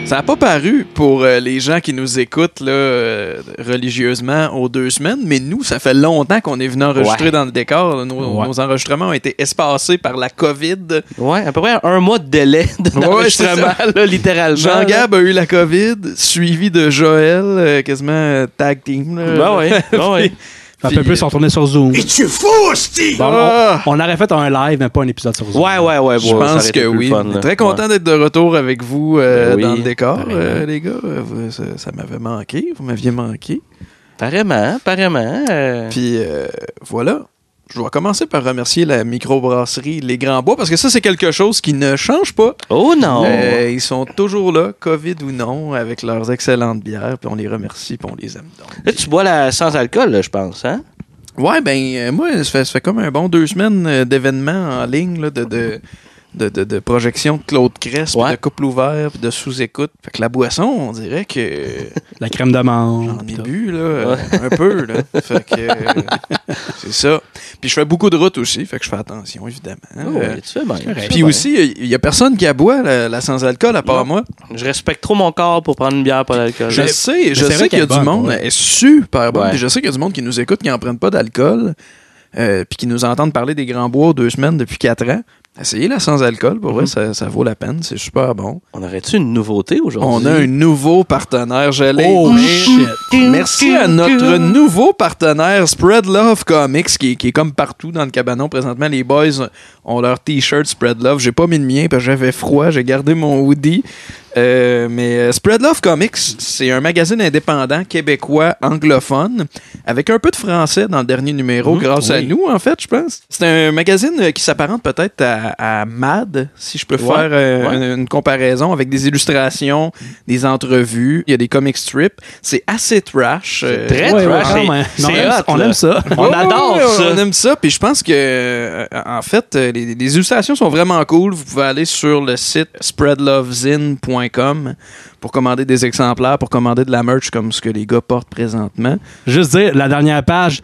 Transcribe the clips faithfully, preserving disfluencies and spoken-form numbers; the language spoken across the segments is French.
Ça n'a pas paru pour euh, les gens qui nous écoutent là, euh, religieusement aux deux semaines, mais nous, ça fait longtemps qu'on est venu enregistrer ouais. dans le décor. Là. Nos, ouais. nos enregistrements ont été espacés par la COVID. Ouais, à peu près un mois de délai d'enregistrement, ouais, là, littéralement. Jean-Gab a eu la COVID, suivi de Joël, euh, quasiment euh, tag team. Là. Ben oui, ben oui. Un peu plus, on tournait sur Zoom. Es-tu fou, Steve? Bon, Ah! on, on aurait fait un live, mais pas un épisode sur Zoom. Ouais, ouais, ouais. Je bon, ça pense aurait été que plus oui. fun, là. Très content Ouais. d'être de retour avec vous euh, Ben oui, dans le décor, pareillement. euh, les gars. Euh, vous- ça, ça m'avait manqué. Vous m'aviez manqué. Apparemment, apparemment. euh, Puis euh, voilà. Je vais commencer par remercier la microbrasserie Les Grands Bois parce que ça, c'est quelque chose qui ne change pas. Oh non! Euh, ils sont toujours là, COVID ou non, avec leurs excellentes bières. Puis on les remercie puis on les aime donc. Là, tu bois la sans alcool, là, je pense, hein? Ouais, ben, euh, moi, ça fait, ça fait comme un bon deux semaines euh, d'événements en ligne, là, de, de, de, de, de projection de Claude Crest, puis Ouais. de couple ouvert, puis de sous-écoute. Fait que la boisson, on dirait que La crème de menthe. j'en ai bu, là, euh, un peu, là. Fait que euh, c'est ça. Puis je fais beaucoup de routes aussi, fait que je fais attention, évidemment. Oh, Euh, tu fais bien. tu fais puis bien. aussi, il y a personne qui aboie la, la sans-alcool à part Non. moi. Je respecte trop mon corps pour prendre une bière pas d'alcool. Je Mais- sais, je c'est sais vrai qu'il y a qu'elle est du bonne, monde, ouais. elle est super bonne. Ouais. Puis je sais qu'il y a du monde qui nous écoute, qui n'en prennent pas d'alcool, euh, puis qui nous entendent parler des Grands Bois deux semaines depuis quatre ans. Essayez la sans-alcool, pour vrai, ça, ça vaut la peine, c'est super bon. On aurait-tu une nouveauté aujourd'hui? On a un nouveau partenaire, j'allais. Oh, Mais- shit. Merci à notre nouveau partenaire Spread Love Comics qui, qui est comme partout dans le cabanon présentement. Les boys ont leur t-shirt Spread Love. J'ai pas mis le mien parce que j'avais froid. J'ai gardé mon hoodie. Euh, mais euh, Spread Love Comics, c'est un magazine indépendant québécois anglophone avec un peu de français dans le dernier numéro Mmh, grâce à oui. nous, en fait, je pense. C'est un magazine euh, qui s'apparente peut-être à, à Mad, si je peux Ouais, faire euh, ouais. une, une comparaison avec des illustrations, des entrevues. Il y a des comic strips. C'est assez trash. euh, Très Ouais, ouais, trash. quand C'est- même. c'est Non, on aime- hot, on là. aime ça. On Ouais, adore ouais, ça. On aime ça. Puis je pense que, euh, en fait, euh, les, les illustrations sont vraiment cool. Vous pouvez aller sur le site spread love zine point com pour commander des exemplaires, pour commander de la merch comme ce que les gars portent présentement. Juste dire, la dernière page.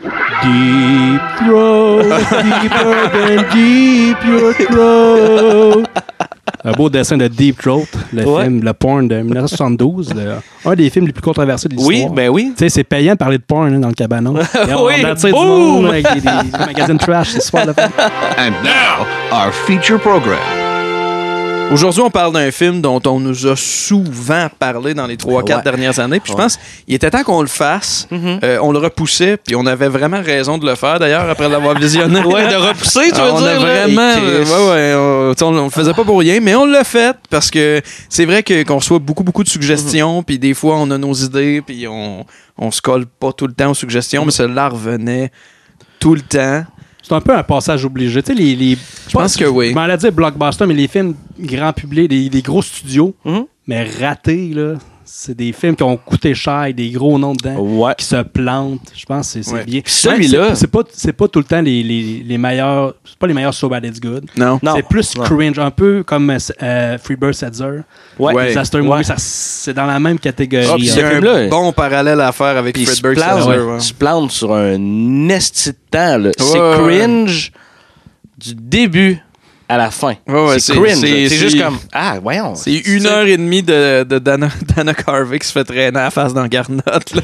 Deep throat, deeper than deep your throat. Un beau dessin de Deep Throat, le Ouais. film, le porn de dix-neuf soixante-douze, le- un des films les plus controversés de l'histoire. Oui, ben oui. Tu sais, c'est payant de parler de porn hein, dans le cabanon. Et on, Oui, on attire du boom! monde avec des, des- des magazines trash, c'est super le fun. And now, our feature program. Aujourd'hui, on parle d'un film dont on nous a souvent parlé dans les trois quatre Ouais. dernières années. Puis je Ouais. pense qu'il était temps qu'on le fasse. Mhm. Euh, on le repoussait, puis on avait vraiment raison de le faire, d'ailleurs, après l'avoir visionné. Ouais, de repousser, tu veux Ah, on dire? a là? vraiment, Et euh, Chris. ouais, ouais, on, tu sais, on, on le faisait pas pour rien, mais on l'a fait parce que c'est vrai que qu'on reçoit beaucoup, beaucoup de suggestions, puis des fois on a nos idées, puis on, on se colle pas tout le temps aux suggestions, mais celle-là revenait tout le temps. C'est un peu un passage obligé. Tu sais, les, les, Je pense que oui. Je m'en allais dire blockbuster, mais les films grand public, les, les gros studios, Mhm. mais ratés, là. C'est des films qui ont coûté cher, avec des gros noms dedans, Ouais. qui se plantent. Je pense que c'est c'est Ouais. bien. Puis celui-là- Même, c'est- C'est pas, c'est pas tout le temps les, les, les meilleurs. C'est pas les meilleurs So Bad It's Good. Non. Non. C'est plus Non. cringe, un peu comme euh, Freebird Setzer. Ouais. Ouais. Disaster Ouais. Movie, ça, c'est dans la même catégorie. Ah, puis Il y ce a un film-là, bon parallèle à faire avec Puis il se Fredberg plante, Seltzer, ouais. il se plante sur un esti de temps. là. C'est Ouais, ouais. cringe du début à la fin. Ouais, ouais, c'est c'est- cringe. c'est- là. C'est juste c'est- comme, ah, voyons. C'est une heure et demie de, de Dana, Dana Carvey qui se fait traîner à la face dans Garnotte. Là.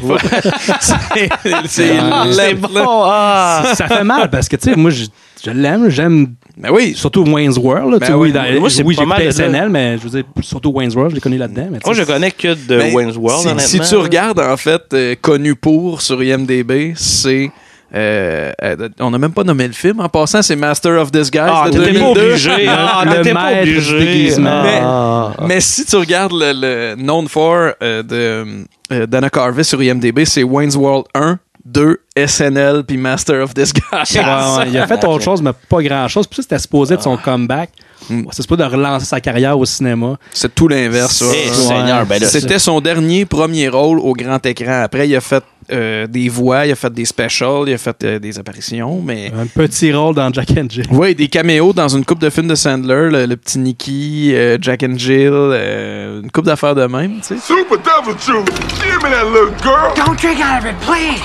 c'est c'est Ah, c'est lent, là. bon. Ah. Ça fait mal parce que, tu sais, moi, je, je l'aime, j'aime Ben oui. surtout Wayne's World. Là, Ben tu sais, oui. oui, dans- Moi, c'est oui, pas j'ai mal écouté de ça. S N L, mais je veux dire, surtout Wayne's World, je l'ai connu là-dedans. Mais tu Moi, sais, je connais que de Ben, Wayne's World, si, honnêtement. si tu regardes, en fait, euh, connu pour sur I M D B, c'est... euh, euh, on n'a même pas nommé le film. En passant, c'est Master of Disguise Ah, de t'étais pas deux mille deux. obligé. Ah, Le t'étais pas maître du obligé. déguisement. Mais- Ah. Mais si tu regardes le, le Known for euh, de euh, Dana Carvey sur I M D B, c'est Wayne's World un, deux, S N L, puis Master of Disguise. Ouais, ouais, il a fait autre chose, mais pas grand-chose. Puis ça, c'était supposé de son comeback. Mm. C'est supposé de relancer sa carrière au cinéma. C'est tout l'inverse. ça. Eh, Ouais. Seigneur, ben là, C'était son dernier premier rôle au grand écran. Après, il a fait euh, des voix, il a fait des specials, il a fait euh, des apparitions, mais... Un petit rôle dans Jack and Jill. Oui, des caméos dans une coupe de films de Sandler, le, le petit Nicky, euh, Jack and Jill, euh, une coupe d'affaires de même, tu sais. Super Devil Juice! Give me that little girl! Don't drink out of it, please.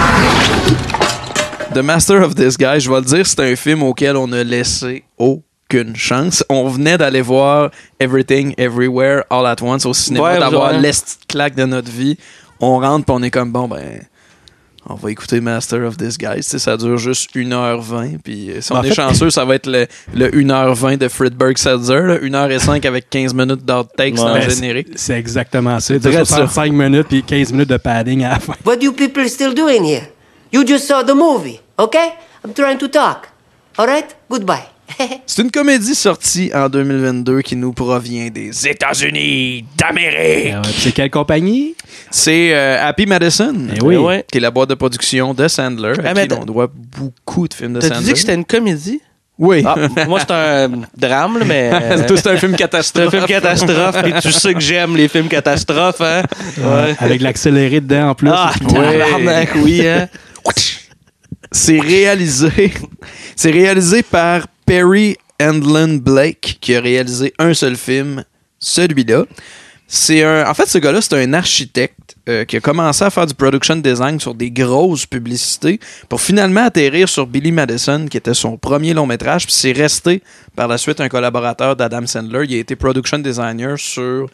The Master of Disguise, je vais le dire, c'est un film auquel on a laissé aucun aucune chance. On venait d'aller voir Everything, Everywhere, All at Once au cinéma, Ouais, d'avoir ouais. l'esti de claque de notre vie. On rentre pis on est comme, bon, ben... On va écouter Master of Disguise. Tu sais, ça dure juste une heure vingt. Puis si on En est fait- chanceux, ça va être le, le une heure vingt de Friedberg Seltzer. là. une heure cinq avec quinze minutes d'outtakes dans le Ben, générique. C'est exactement ça. dirais ça. soixante-cinq minutes puis quinze minutes de padding à la fin. What you people still doing here? You just saw the movie, okay? I'm trying to talk. All right? Goodbye. C'est une comédie sortie en deux mille vingt-deux qui nous provient des États-Unis d'Amérique. Euh, puis c'est quelle compagnie? C'est euh, Happy Madison, Eh oui. Ouais. qui est la boîte de production de Sandler, à Ah, mais qui t'as- on doit beaucoup de films de T'as Sandler. dit que c'était une comédie? Oui. Ah, moi, c'est un drame, là, mais. euh, Tout c'est un film C'est un catastrophe. film catastrophe, et tu sais que j'aime les films catastrophes, hein? Ouais. Avec l'accéléré dedans en plus. Ah, Ouais. tabarnak, oui, hein? C'est réalisé. C'est réalisé par Perry Endlin Blake, qui a réalisé un seul film, celui-là. C'est un, en fait, ce gars-là, c'est un architecte euh, qui a commencé à faire du production design sur des grosses publicités pour finalement atterrir sur Billy Madison, qui était son premier long métrage. Puis c'est resté par la suite un collaborateur d'Adam Sandler. Il a été production designer sur,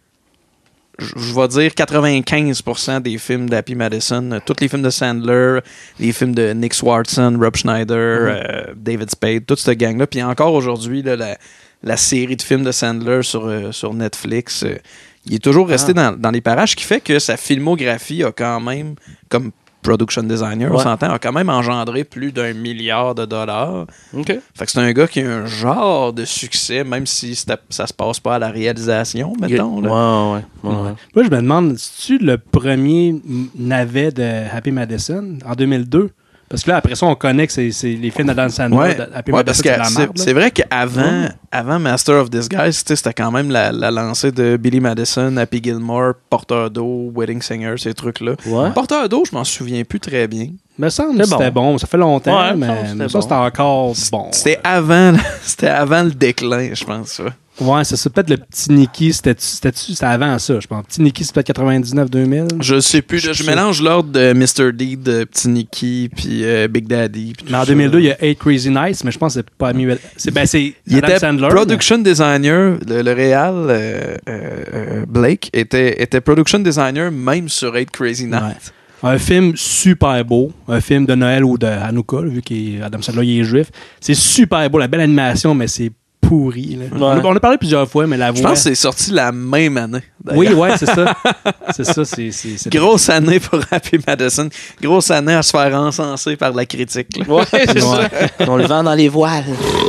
je je vais dire, quatre-vingt-quinze pour cent des films d'Happy Madison. Euh, Tous les films de Sandler, les films de Nick Swardson, Rob Schneider, euh, David Spade, toute cette gang-là. Puis encore aujourd'hui, là, la, la série de films de Sandler sur, euh, sur Netflix, euh, il est toujours resté dans, dans les parages, ce qui fait que sa filmographie a quand même, comme production designer, on Ouais. s'entend, a quand même engendré plus d'un milliard de dollars. OK. Fait que c'est un gars qui a un genre de succès, même si c'était- ça se passe pas à la réalisation, mettons. là. Ouais, ouais, ouais. ouais. Moi, je me demande, c'est-tu le premier m- navet de Happy Madison en deux mille deux? Parce que là, après ça, on connaît que c'est c'est les films d'Adam Sandler. Ouais, de Happy ouais, Madison, parce que c'est de la c'est merde, là. c'est vrai qu'avant Ouais. avant Master of Disguise, tu sais, c'était quand même la, la lancée de Billy Madison, Happy Gilmore, Porteur d'eau, Wedding Singer, ces trucs-là. Ouais. Porteur d'eau, je m'en souviens plus très bien. Me semble que C'est c'était bon. Ça fait longtemps, Ouais, mais ça, c'était ça, bon. c'était encore bon. C'était avant, c'était avant le déclin, je pense. Ça. Ouais, c'est ça. Peut-être le petit Nicky, c'était c'était avant ça, je pense. Petit Nicky, c'est peut-être quatre-vingt-dix-neuf deux mille. Je sais plus, là, Je je sais. mélange l'ordre de mister Deed, de Petit Nicky, puis euh, Big Daddy. puis tout Mais en ça. deux mille deux, il y a Eight Crazy Nights, mais je pense que c'est pas mieux. C'est ben, c'est Il Adam était Sandler. production designer, le, le réal euh, euh, euh, Blake était, était production designer même sur Eight Crazy mais- Nights. Ouais. Un film super beau, un film de Noël ou de Hanouka, là, vu qu'Adam Sandler il est juif. C'est super beau, la belle animation, mais c'est pourri. Là. On, a, on a parlé plusieurs fois, mais la voix. Je pense que c'est sorti la même année. d'ailleurs. Oui, ouais, c'est ça. c'est ça, c'est. c'est- c'est- Grosse année pour Happy Madison. Grosse année à se faire encenser par la critique. là. Ouais, c'est Ouais. ça. On le vend dans les voiles.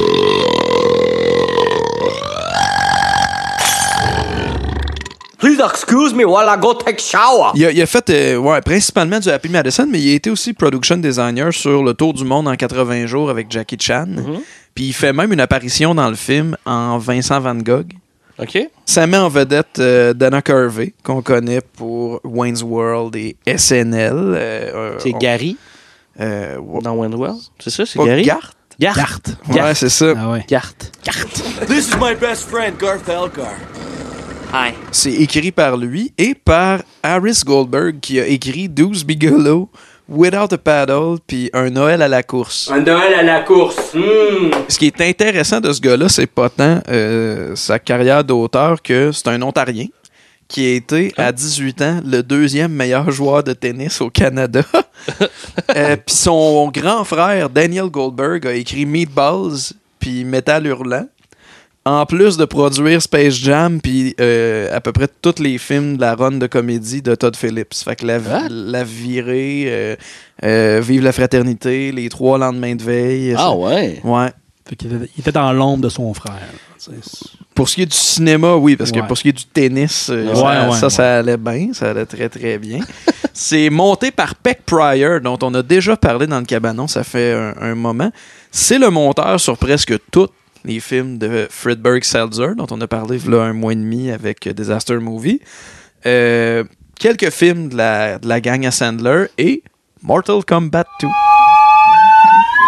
Please excuse me while I go take shower. Il a, il a fait euh, ouais, principalement du Happy Madison, mais il a été aussi production designer sur Le Tour du monde en quatre-vingts jours avec Jackie Chan. Puis il fait même une apparition dans le film en Vincent Van Gogh. OK. Ça met en vedette euh, Dana Carvey, qu'on connaît pour Wayne's World et S N L. Euh, euh, C'est on- Gary euh, ouais, dans Wentworth. C'est ça, c'est pas Gary? Garth? Gart. Ouais, c'est ça. Ah ouais. Gart. This is my best friend, Garth Elgar. Hi. C'est écrit par lui et par Harris Goldberg, qui a écrit douze Bigelow, Without a Paddle, puis Un Noël à la course. Un Noël à la course. Hmm. Ce qui est intéressant de ce gars-là, c'est pas tant euh, sa carrière d'auteur que c'est un Ontarien qui a été, à dix-huit ans, le deuxième meilleur joueur de tennis au Canada. euh, puis son grand frère, Daniel Goldberg, a écrit Meatballs puis Métal Hurlant. En plus de produire Space Jam puis euh, à peu près tous les films de la run de comédie de Todd Phillips. Fait que La, Ah. la Virée, euh, euh, Vive la Fraternité, Les Trois Lendemains de veille. Ah ça- ouais. Ouais. Fait qu'il était, il était dans l'ombre de son frère. là, tu sais. Pour ce qui est du cinéma, oui, parce que Ouais. pour ce qui est du tennis, euh, Ouais, ça, ouais, ça, ouais. ça allait bien, ça allait très, très bien. C'est monté par Peck Pryor, dont on a déjà parlé dans le cabanon, ça fait un, un moment. C'est le monteur sur presque tous les films de Friedberg Seltzer, dont on a parlé il y a un mois et demi avec Disaster Movie. Euh, quelques films de la, de la gang à Sandler et Mortal Kombat deux.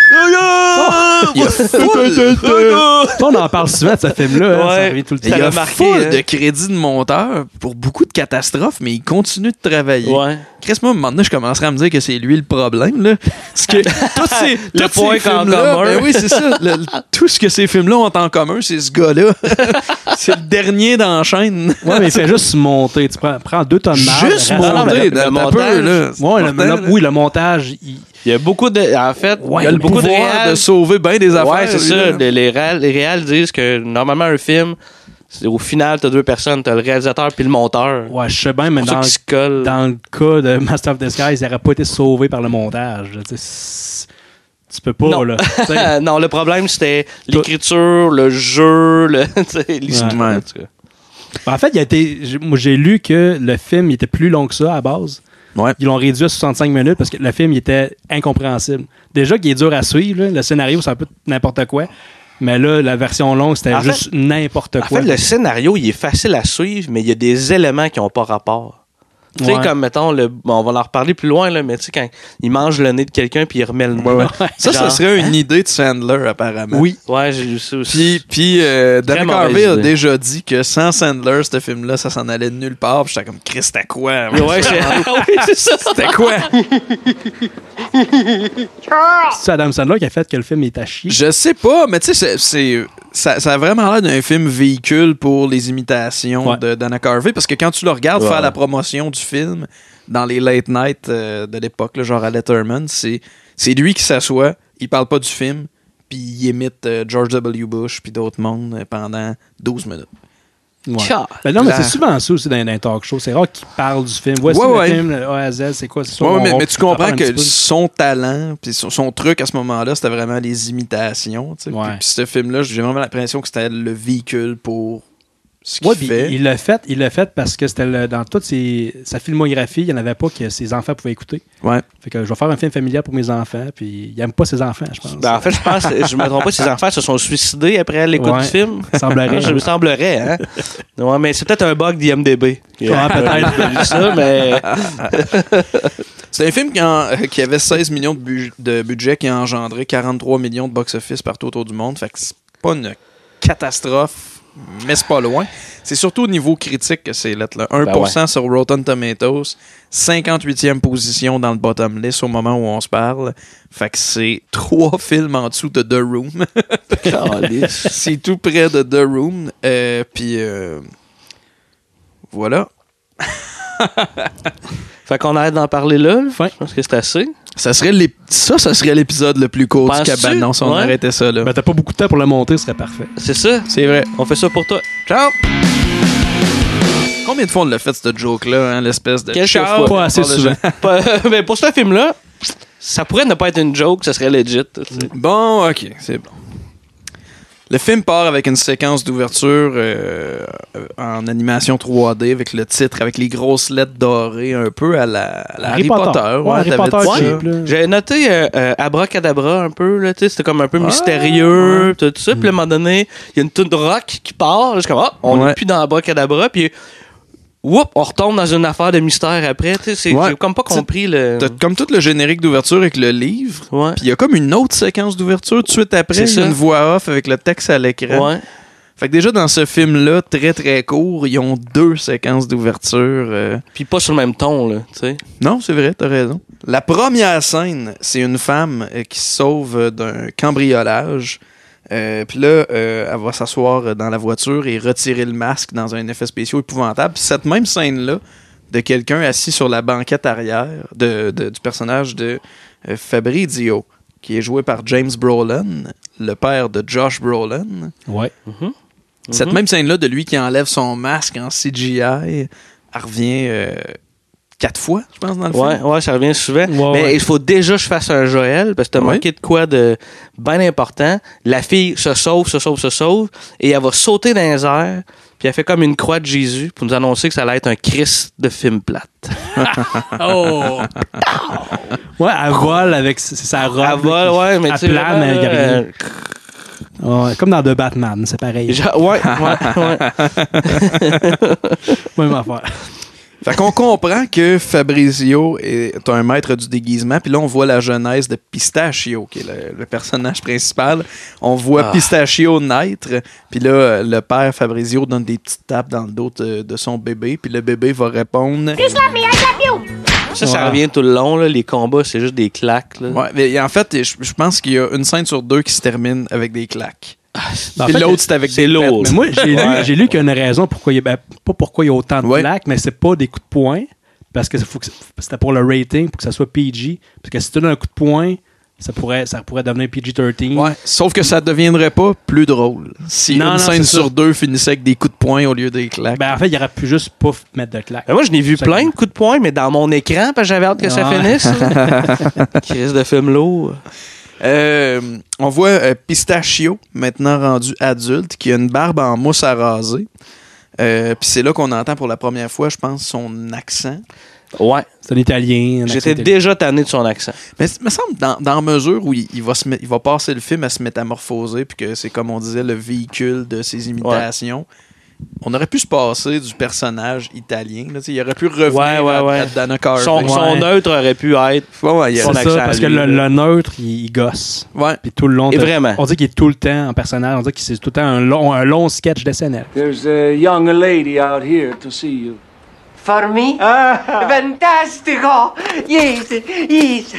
Il y a full, On en parle souvent de ce film-là. hein, Ouais. ça revient tout le il y temps. a m'a marqué, full hein. de crédits de monteur pour beaucoup de catastrophes, mais il continue de travailler. Ouais. Chris, moi, à un moment donné, je commencerai à me dire que c'est lui le problème. Là. Parce que tous ces, Le tous point ces qu'en films-là, commun. ben oui, c'est ça. Le- le- tout ce que ces films-là ont en commun, c'est ce gars-là. c'est le dernier dans la chaîne. Ouais, mais il fait juste monter. Tu prends, prends deux tonnes de marde. Juste le reste- non, mais monter le- dans le ta montage, peur, là. C'est Ouais, le- important, le- là. oui, le montage, il, Il y a beaucoup de. En fait, Ouais, il y a le beaucoup de pouvoir réals. de sauver bien des affaires. Ouais, c'est lui, ça. là. Les, les, réals, les réals disent que normalement, un film, c'est- au final, t'as deux personnes. T'as le réalisateur puis le monteur. ouais, je sais bien, mais Pour ça dans, qui se collent. dans le cas de Master of Disguise, il n'aurait pas été sauvé par le montage. là, tu sais, c'est- Tu peux pas, Non. là. Tu sais, non, le problème, c'était l'écriture, le jeu, le, tu sais, l'histoire. Ouais. en tout cas. En fait, il a été, j'ai- moi, j'ai lu que le film il était plus long que ça à la base. Ouais. Ils l'ont réduit à soixante-cinq minutes parce que le film il était incompréhensible. Déjà qu'il est dur à suivre, là, le scénario, c'est un peu n'importe quoi. Mais là, la version longue, c'était En juste fait- n'importe En quoi. fait, le scénario, il est facile à suivre, mais il y a des éléments qui n'ont pas rapport. Tu sais, Ouais. comme, mettons, le, bon, on va en reparler plus loin, là, mais tu sais, quand il mange le nez de quelqu'un puis il remet le nez. Ouais, ouais. Ça, ça Genre- serait une idée de Sandler, apparemment. Oui. Ouais, j'ai lu ça aussi. Puis, puis euh, Très Dana mauvaise Carvey a idée. déjà dit que sans Sandler, ce film-là, ça s'en allait de nulle part. Puis j'étais comme, Chris, c'était quoi? Ouais, c'est oui, c'est ça. C'était quoi? C'est Adam Sandler qui a fait que le film est à chier. Je sais pas, mais tu sais, c'est, c'est- ça, ça a vraiment l'air d'un film véhicule pour les imitations Ouais. de Dana Carvey. Parce que quand tu le regardes Ouais. faire la promotion du film dans les late night euh, de l'époque, là, genre à Letterman, c'est, c'est lui qui s'assoit, il parle pas du film, puis il imite euh, George W. Bush puis d'autres mondes euh, pendant douze minutes. Ouais. Car- Ben non, mais La- c'est souvent ça aussi dans un talk show. C'est rare qu'il parle du film. Voici Ouais, le ouais. film, le A à Z, c'est quoi? C'est ça, Ouais, on- mais, on- mais tu on comprends parle un petit que peu. son talent, puis son, son truc à ce moment-là, c'était vraiment les imitations. tu sais. Ouais. Puis, puis ce film-là, j'ai vraiment l'impression que c'était le véhicule pour ce qu'il Ouais, puis fait. il l'a fait, il l'a fait parce que c'était le- dans toute ses- sa filmographie, il n'y en avait pas que ses enfants pouvaient écouter. Ouais. Fait que je vais faire un film familial pour mes enfants, puis il n'aime pas ses enfants, je pense. Ben, en fait, je pense, je me trompe pas, ses enfants se sont suicidés après l'écoute Ouais. du film. Semblerait. Je me semblerait, hein. Ouais, mais c'est peut-être un bug d'I M D B. Ouais, peut-être. J'ai lu ça, mais. C'est un film qui, en- euh, qui avait seize millions de, bu- de budget, qui a engendré quarante-trois millions de box-office partout autour du monde. Fait que c'est pas une catastrophe, mais c'est pas loin. C'est surtout au niveau critique que c'est lettre là. un pour cent Ben sur Rotten Tomatoes, cinquante-huitième position dans le bottom list au moment où on se parle. Fait que c'est trois films en dessous de The Room. Calisse. C'est tout près de The Room. Euh, Puis euh, voilà. Fait qu'on arrête d'en parler là. Fin. Je pense que c'est assez. Ça, serait l'ép- ça, ça serait l'épisode le plus court du Penses-tu? Cabanon si on Ouais. arrêtait ça là. Ben, t'as pas beaucoup de temps pour le monter, ce serait parfait. C'est ça. C'est vrai. On fait ça pour toi. Ciao! Combien de fois on l'a fait, cette joke-là, hein, l'espèce de Quelques ciao? fois. Pas assez Parle de souvent. Pas- mais pour ce film-là, ça pourrait ne pas être une joke, ça serait legit. tu sais. Bon, ok, c'est bon. Le film part avec une séquence d'ouverture euh, en animation trois D avec le titre, avec les grosses lettres dorées, un peu à la, à la Harry, Potter. Ouais, Harry t'avais Potter dit ça. cheap, là. J'avais noté euh, euh, Abracadabra un peu, là, tu sais, c'était comme un peu Ouais, mystérieux, tout ça. Puis à un moment donné, il y a une tune de rock qui part. Je suis comme, ah, on n'est Ouais. plus dans Abracadabra. Puis, whoop, on retombe dans une affaire de mystère après. Tu sais, c'est- Ouais. j'ai comme pas compris le. T'as comme tout le générique d'ouverture avec le livre. Ouais. Puis il y a comme une autre séquence d'ouverture tout de suite après. C'est Il y a ça. une voix off avec le texte à l'écran. Ouais. Fait que déjà dans ce film-là, très très court, ils ont deux séquences d'ouverture. euh, Puis pas sur le même ton, là, tu sais. Non, c'est vrai, t'as raison. La première scène, c'est une femme euh, qui se sauve euh, d'un cambriolage. Euh, Puis là, euh, elle va s'asseoir dans la voiture et retirer le masque dans un effet spécial épouvantable. Puis cette même scène-là, de quelqu'un assis sur la banquette arrière de, de- du personnage de euh, Fabrizio, qui est joué par James Brolin, le père de Josh Brolin. Ouais. Cette Mhm. même scène-là de lui qui enlève son masque en C G I, elle revient euh, quatre fois, je pense, dans le Ouais, film. ouais, ça revient souvent. Ouais, mais ouais. il faut déjà que je fasse un Joël, parce que t'as Ouais. manqué de quoi de bien important. La fille se sauve, se sauve, se sauve, et elle va sauter dans les airs, puis elle fait comme une croix de Jésus pour nous annoncer que ça allait être un Christ de film plate. Oh! Ouais, elle vole avec s- sa robe. Elle vole, ouais, mais Elle tu sais, plane, vraiment, mais il y a rien. euh, Ouais, comme dans The Batman, c'est pareil. genre- ouais, ouais, ouais. Même affaire. Fait qu'on comprend que Fabrizio est un maître du déguisement, puis là, on voit la jeunesse de Pistachio, qui est le, le personnage principal. On voit Ah. Pistachio naître, puis là, le père Fabrizio donne des petites tapes dans le dos de, de son bébé, puis le bébé va répondre... Ça, ça Ouais. revient tout le long. Là. Les combats, c'est juste des claques. Là. Ouais, mais en fait, je, je pense qu'il y a une scène sur deux qui se termine avec des claques. En Puis fait, l'autre, c'est avec c'est des lourd. pets. Mais moi, j'ai lu, Ouais. j'ai lu qu'il y a une raison pourquoi il y a, ben, pas pourquoi il y a autant de Ouais. plaques, mais c'est pas des coups de poing, parce que faut que c'était pour le rating, pour que ça soit P G. Parce que si tu donnes un coup de poing, ça pourrait, ça pourrait devenir P G treize. Ouais, sauf que ça deviendrait pas plus drôle si Non, une non, scène c'est sur ça. deux finissait avec des coups de poing au lieu des claques. Ben, en fait, il aurait pu juste pas mettre de claques. Ben, moi, je n'ai vu Ça- plein de coups de poing, mais dans mon écran, parce que j'avais hâte que ça Ouais. finisse. Crise de film lourd. Euh, on voit euh, Pistachio, maintenant rendu adulte, qui a une barbe en mousse à raser. Euh, Puis c'est là qu'on entend pour la première fois, je pense, son accent. Ouais. C'est un Italien. un accent J'étais italien. déjà tanné de son accent. Mais il me semble, dans, dans la mesure où il, il va se met- il va passer le film à se métamorphoser, puis que c'est, comme on disait, le véhicule de ses imitations, on aurait pu se passer du personnage italien. Là, tu sais, il aurait pu revenir Ouais, ouais, à, ouais. à Dana Carvey. Son, son Ouais. neutre aurait pu être. Ouais, ouais, il y a- son C'est accent ça, à parce que lui, le, là. le neutre, il, il gosse. ouais. Puis tout le long. Et t'as- vraiment. On dit qu'il est tout le temps en personnage. On dit que c'est tout le temps un long, un long sketch de S N L. There's a young lady out here to see you. For me? Ah! Fantastico! Yes, yes.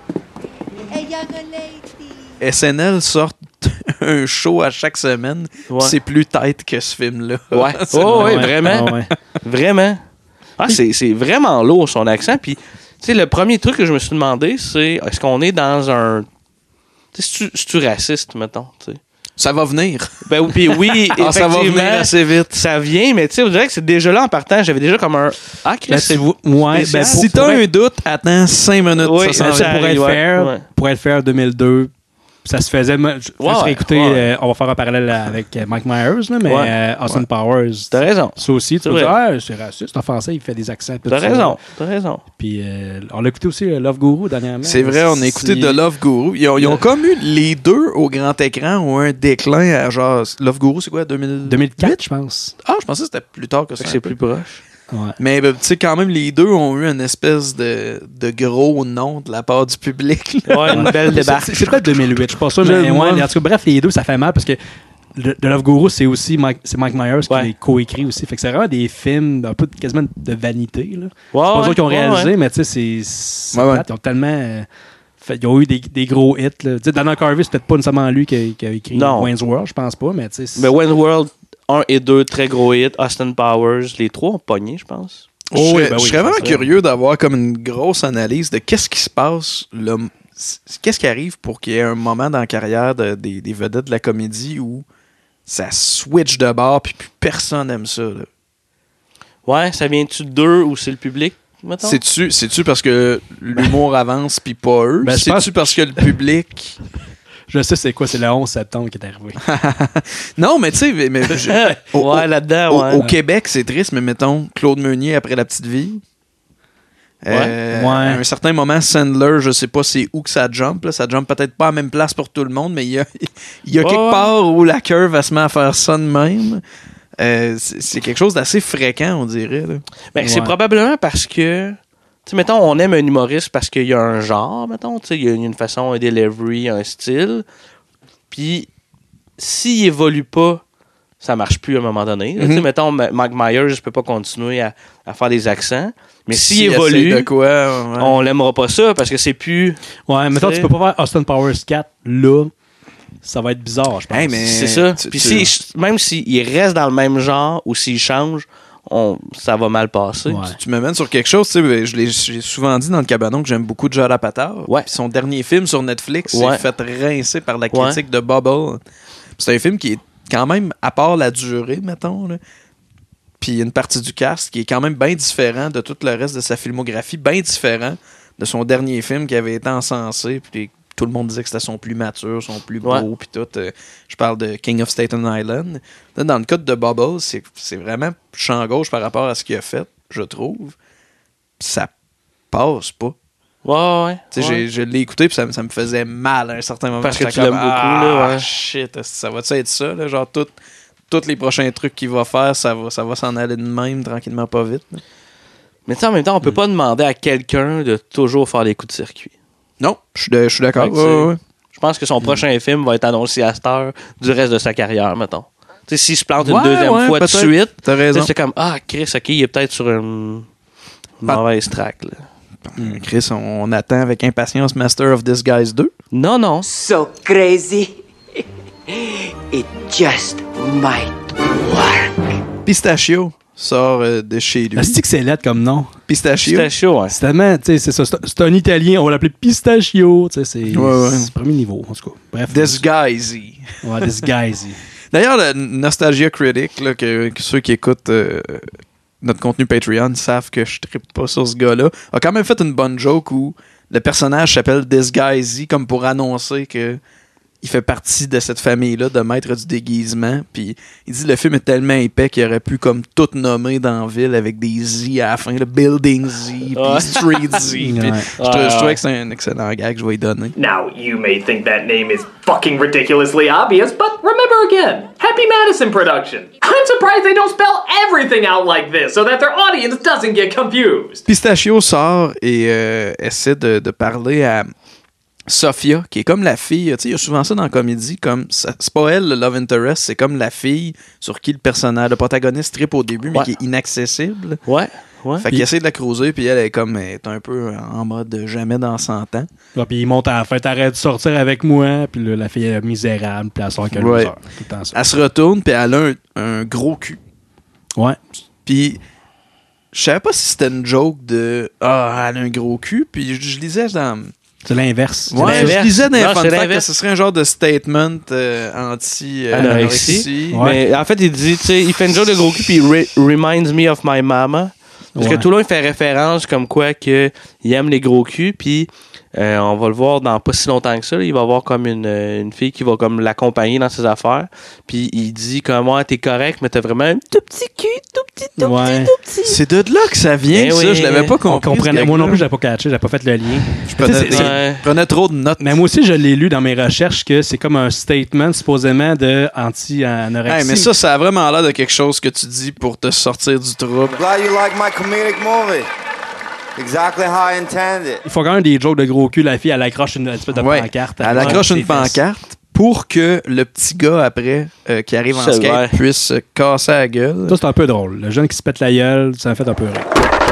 S N L sort un show à chaque semaine. Ouais. C'est plus tête que ce film-là. Ouais. C'est- Oh, ouais, Ouais, vraiment. ouais, ouais. Vraiment. Ah, c'est, c'est vraiment lourd, son accent. Puis, tu sais, le premier truc que je me suis demandé, c'est est-ce qu'on est dans un. Tu sais, c'est-tu, c'est-tu raciste, mettons, tu sais? Ça va venir. Ben oui, puis oui, Ah, ça va venir effectivement, assez vite. ça vient, mais tu sais, on dirait que c'est déjà là en partant. J'avais déjà comme un. Ah, Chris, Ben, c'est tu vois- ouais, spécial. ben, pour- Si t'as pour un être- doute, attends cinq minutes. Oui, ça s'en ben, vient. ça pour arrive, être ouais. fair, Ouais. pour être fair, deux mille deux, ça se faisait. moi, Je Ouais, juste ouais, écouter, ouais. euh, on va faire un parallèle avec euh, Mike Myers, là, mais Ouais. euh, Austin Powers. T'as raison. Ça aussi, tu C'est peux vrai. dire, ah, c'est raciste, c'est offensé, il fait des accents. tout T'as ça. raison. T'as raison. Puis euh, on a écouté aussi euh, Love Guru dernièrement. C'est vrai, on a écouté Si- de Love Guru. Ils ont, ils ont comme eu les deux au grand écran ont un déclin à genre. Love Guru, c'est quoi, deux mille... deux mille quatre, je pense. Ah, je pensais que c'était plus tard que Fait ça. que un c'est peu. plus proche. Ouais. Mais ben, tu sais, quand même, les deux ont eu une espèce de, de gros nom de la part du public. là. Ouais, une belle C'est- débarque. C'est c'est peut-être deux mille huit, je suis pas sûr, Je- mais moi- ouais, en tout cas, bref, les deux, ça fait mal parce que The The Love Guru, c'est aussi Mike, c'est Mike Myers qui Ouais. les co-écrit aussi. Fait que c'est vraiment des films un peu de- quasiment de vanité. Là. Ouais, C'est pas ouais, eux qui ont ouais, réalisé, ouais. mais tu sais, c'est- c'est. Ouais, ouais. plate. Ils ont tellement. euh, fait- ils ont eu des, des gros hits. Là. Tu sais, Dana Carvey, c'est peut-être pas nécessairement lui qui a, qui a écrit Non. Wayne's World, je pense pas, mais tu sais. c'est- Mais Wayne's World un et deux, très gros hits. Austin Powers, les trois ont pogné, je pense. Je Oh, oui, serais, ben oui, je serais ça vraiment serait- curieux d'avoir comme une grosse analyse de qu'est-ce qui se passe, le- qu'est-ce qui arrive pour qu'il y ait un moment dans la carrière de- des, des vedettes de la comédie où ça switch de bord puis plus personne aime ça. là. Ouais, ça vient-tu d'eux ou c'est le public, mettons? C'est-tu, c'est-tu parce que l'humour avance puis pas eux? Ben, je C'est-tu pense- parce que le public... Je sais c'est quoi, c'est le onze septembre qui est arrivé. Non, mais tu sais, mais, mais je- au, ouais, au- là-dedans, au- ouais. au Québec, c'est triste, mais mettons Claude Meunier après La Petite Vie. Euh, Ouais. À un certain moment, Sandler, je sais pas c'est où que ça jump. Là. Ça jump peut-être pas à la même place pour tout le monde, mais il y a, il y a Ouais, quelque ouais. part où la curve elle se met à faire ça de même. Euh, c'est c'est quelque chose d'assez fréquent, on dirait. Là. Ben, c'est Ouais. probablement parce que, tu sais, mettons, on aime un humoriste parce qu'il y a un genre, mettons, tu sais, il y a une façon, un delivery, un style. Puis, s'il évolue pas, ça marche plus à un moment donné. là. Tu sais, Mhm. mettons, Ma- Mike Myers, je peux pas continuer à, à faire des accents. Mais s'il S'il évolue, essaie de quoi, ouais. on l'aimera pas ça parce que c'est plus. Ouais, mettons, C'est- tu peux pas faire Austin Powers quatre là. Ça va être bizarre, je pense. Hey, mais C'est ça. tu- Puis tu- si, même s'il reste dans le même genre ou s'il change, on, ça va mal passer. Ouais. Tu me mènes sur quelque chose, tu sais, je l'ai j'ai souvent dit dans le cabanon que j'aime beaucoup Judd Apatow. Ouais. Puis son dernier film sur Netflix Ouais. s'est fait rincer par la Ouais. critique de Bubble. C'est un film qui est quand même, à part la durée, mettons, là, puis une partie du cast qui est quand même bien différent de tout le reste de sa filmographie, bien différent de son dernier film qui avait été encensé, puis tout le monde disait que c'était son plus mature, son plus beau, Ouais. puis tout. Euh, je parle de King of Staten Island. Là, dans le cas de Bubble, c'est c'est vraiment champ gauche par rapport à ce qu'il a fait, je trouve. Puis ça passe pas. Ouais, ouais. Tu sais, ouais. j'ai- je l'ai écouté, puis ça, me- ça me faisait mal à un certain moment. Parce que J'étais tu l'aimes comme, beaucoup, ah, là, ouais. shit, ça va-tu être ça, là? Genre, tout, tous les prochains trucs qu'il va faire, ça va, ça va s'en aller de même, tranquillement, pas vite. là. Mais tu sais, en même temps, on peut pas demander à quelqu'un de toujours faire les coups de circuit. Non, je suis de- je suis d'accord. Fait que Ouais, c'est- ouais, ouais. Je pense que son prochain film va être annoncé à cette heure du reste de sa carrière, mettons. Tu sais, s'il se plante une Ouais, deuxième ouais, fois de peut-être. suite, T'as raison. c'est comme, ah, Chris, ok, il est peut-être sur une mauvaise track. Là. Hum, Chris, on, on attend avec impatience Master of Disguise deux. Non, non. So crazy. It just might work. Pistachio sort euh, de chez lui. Est-ce que c'est lettre comme nom? Pistachio. C'était chaud, hein. C'est tellement, tu sais, c'est ça. C'est c'est un Italien, on va l'appeler Pistachio. Tu sais, c'est Ouais, ouais. c'est premier niveau, en tout cas. Bref. Disguise. Ouais, Disguise. D'ailleurs, le Nostalgia Critic, là, que, que ceux qui écoutent euh, notre contenu Patreon savent que je trippe pas sur ce gars-là, a quand même fait une bonne joke où le personnage s'appelle Disguisey comme pour annoncer que il fait partie de cette famille-là de maître du déguisement. Puis il dit le film est tellement épais qu'il aurait pu comme tout nommer dans la ville avec des Z à la fin, le Building Z, puis Ouais. Street Z. Puis Ouais. je, trou- je trouvais que c'est un excellent gag que je vais lui donner. Now, you may think that name is fucking ridiculously obvious, but remember again, Happy Madison production. I'm surprised they don't spell everything out like this so that their audience doesn't get confused. Pistachio sort et euh, essaie de, de parler à Sophia, qui est comme la fille. Tu sais, il y a souvent ça dans la comédie, comme ça- c'est pas elle le love interest, c'est comme la fille sur qui le personnage, le protagoniste tripe au début, mais Ouais. qui est inaccessible. Ouais, ouais. Fait qu'il essaie de la creuser, puis elle est comme elle est un peu en mode jamais dans cent ans. Là, puis il monte à la fin, t'arrêtes de sortir avec moi, puis là, la fille est misérable, puis elle sort que Ouais. loser. Tout le temps ça. Elle se retourne, puis elle a un, un gros cul. Ouais. Puis je savais pas si c'était une joke de ah, elle a un gros cul, puis je, je lisais dans. C'est l'inverse. C'est Ouais, l'inverse. je disais dans les Non, fun c'est facts que l'inverse. ce serait un genre de statement euh, anti-anorexie. Anorexie. Mais en fait, il dit, tu sais, il fait une joke de gros cul, puis il re- reminds me of my mama. Parce Ouais. que tout le long, il fait référence comme quoi que il aime les gros culs, puis euh, on va le voir dans pas si longtemps que ça. Là, il va avoir comme une, euh, une fille qui va comme l'accompagner dans ses affaires. Puis il dit comme ouais, t'es correct, mais t'as vraiment un tout petit cul, tout petit, tout Ouais. petit, tout petit. C'est de là que ça vient, Eh ça. oui. Je l'avais pas On compris. comprenait- ce moi non gag-là. plus, j'avais pas catché, j'avais pas fait le lien. Je prenais, C'est- c'est- Ouais. je prenais trop de notes. Mais moi aussi, je l'ai lu dans mes recherches que c'est comme un statement supposément de anti-anorexie. Hey, mais ça, ça a vraiment l'air de quelque chose que tu dis pour te sortir du trouble. Glad you like my comedic movie. Exactly how I intended. Il faut quand même des jokes de gros cul. La fille, elle accroche une espèce de Ouais. pancarte. Elle accroche Ouais, une ses fesses. pancarte pour que le petit gars, après, euh, qui arrive en C'est skate, vrai. puisse se casser la gueule. Ça, c'est un peu drôle. Le jeune qui se pète la gueule, ça me fait un peu rire.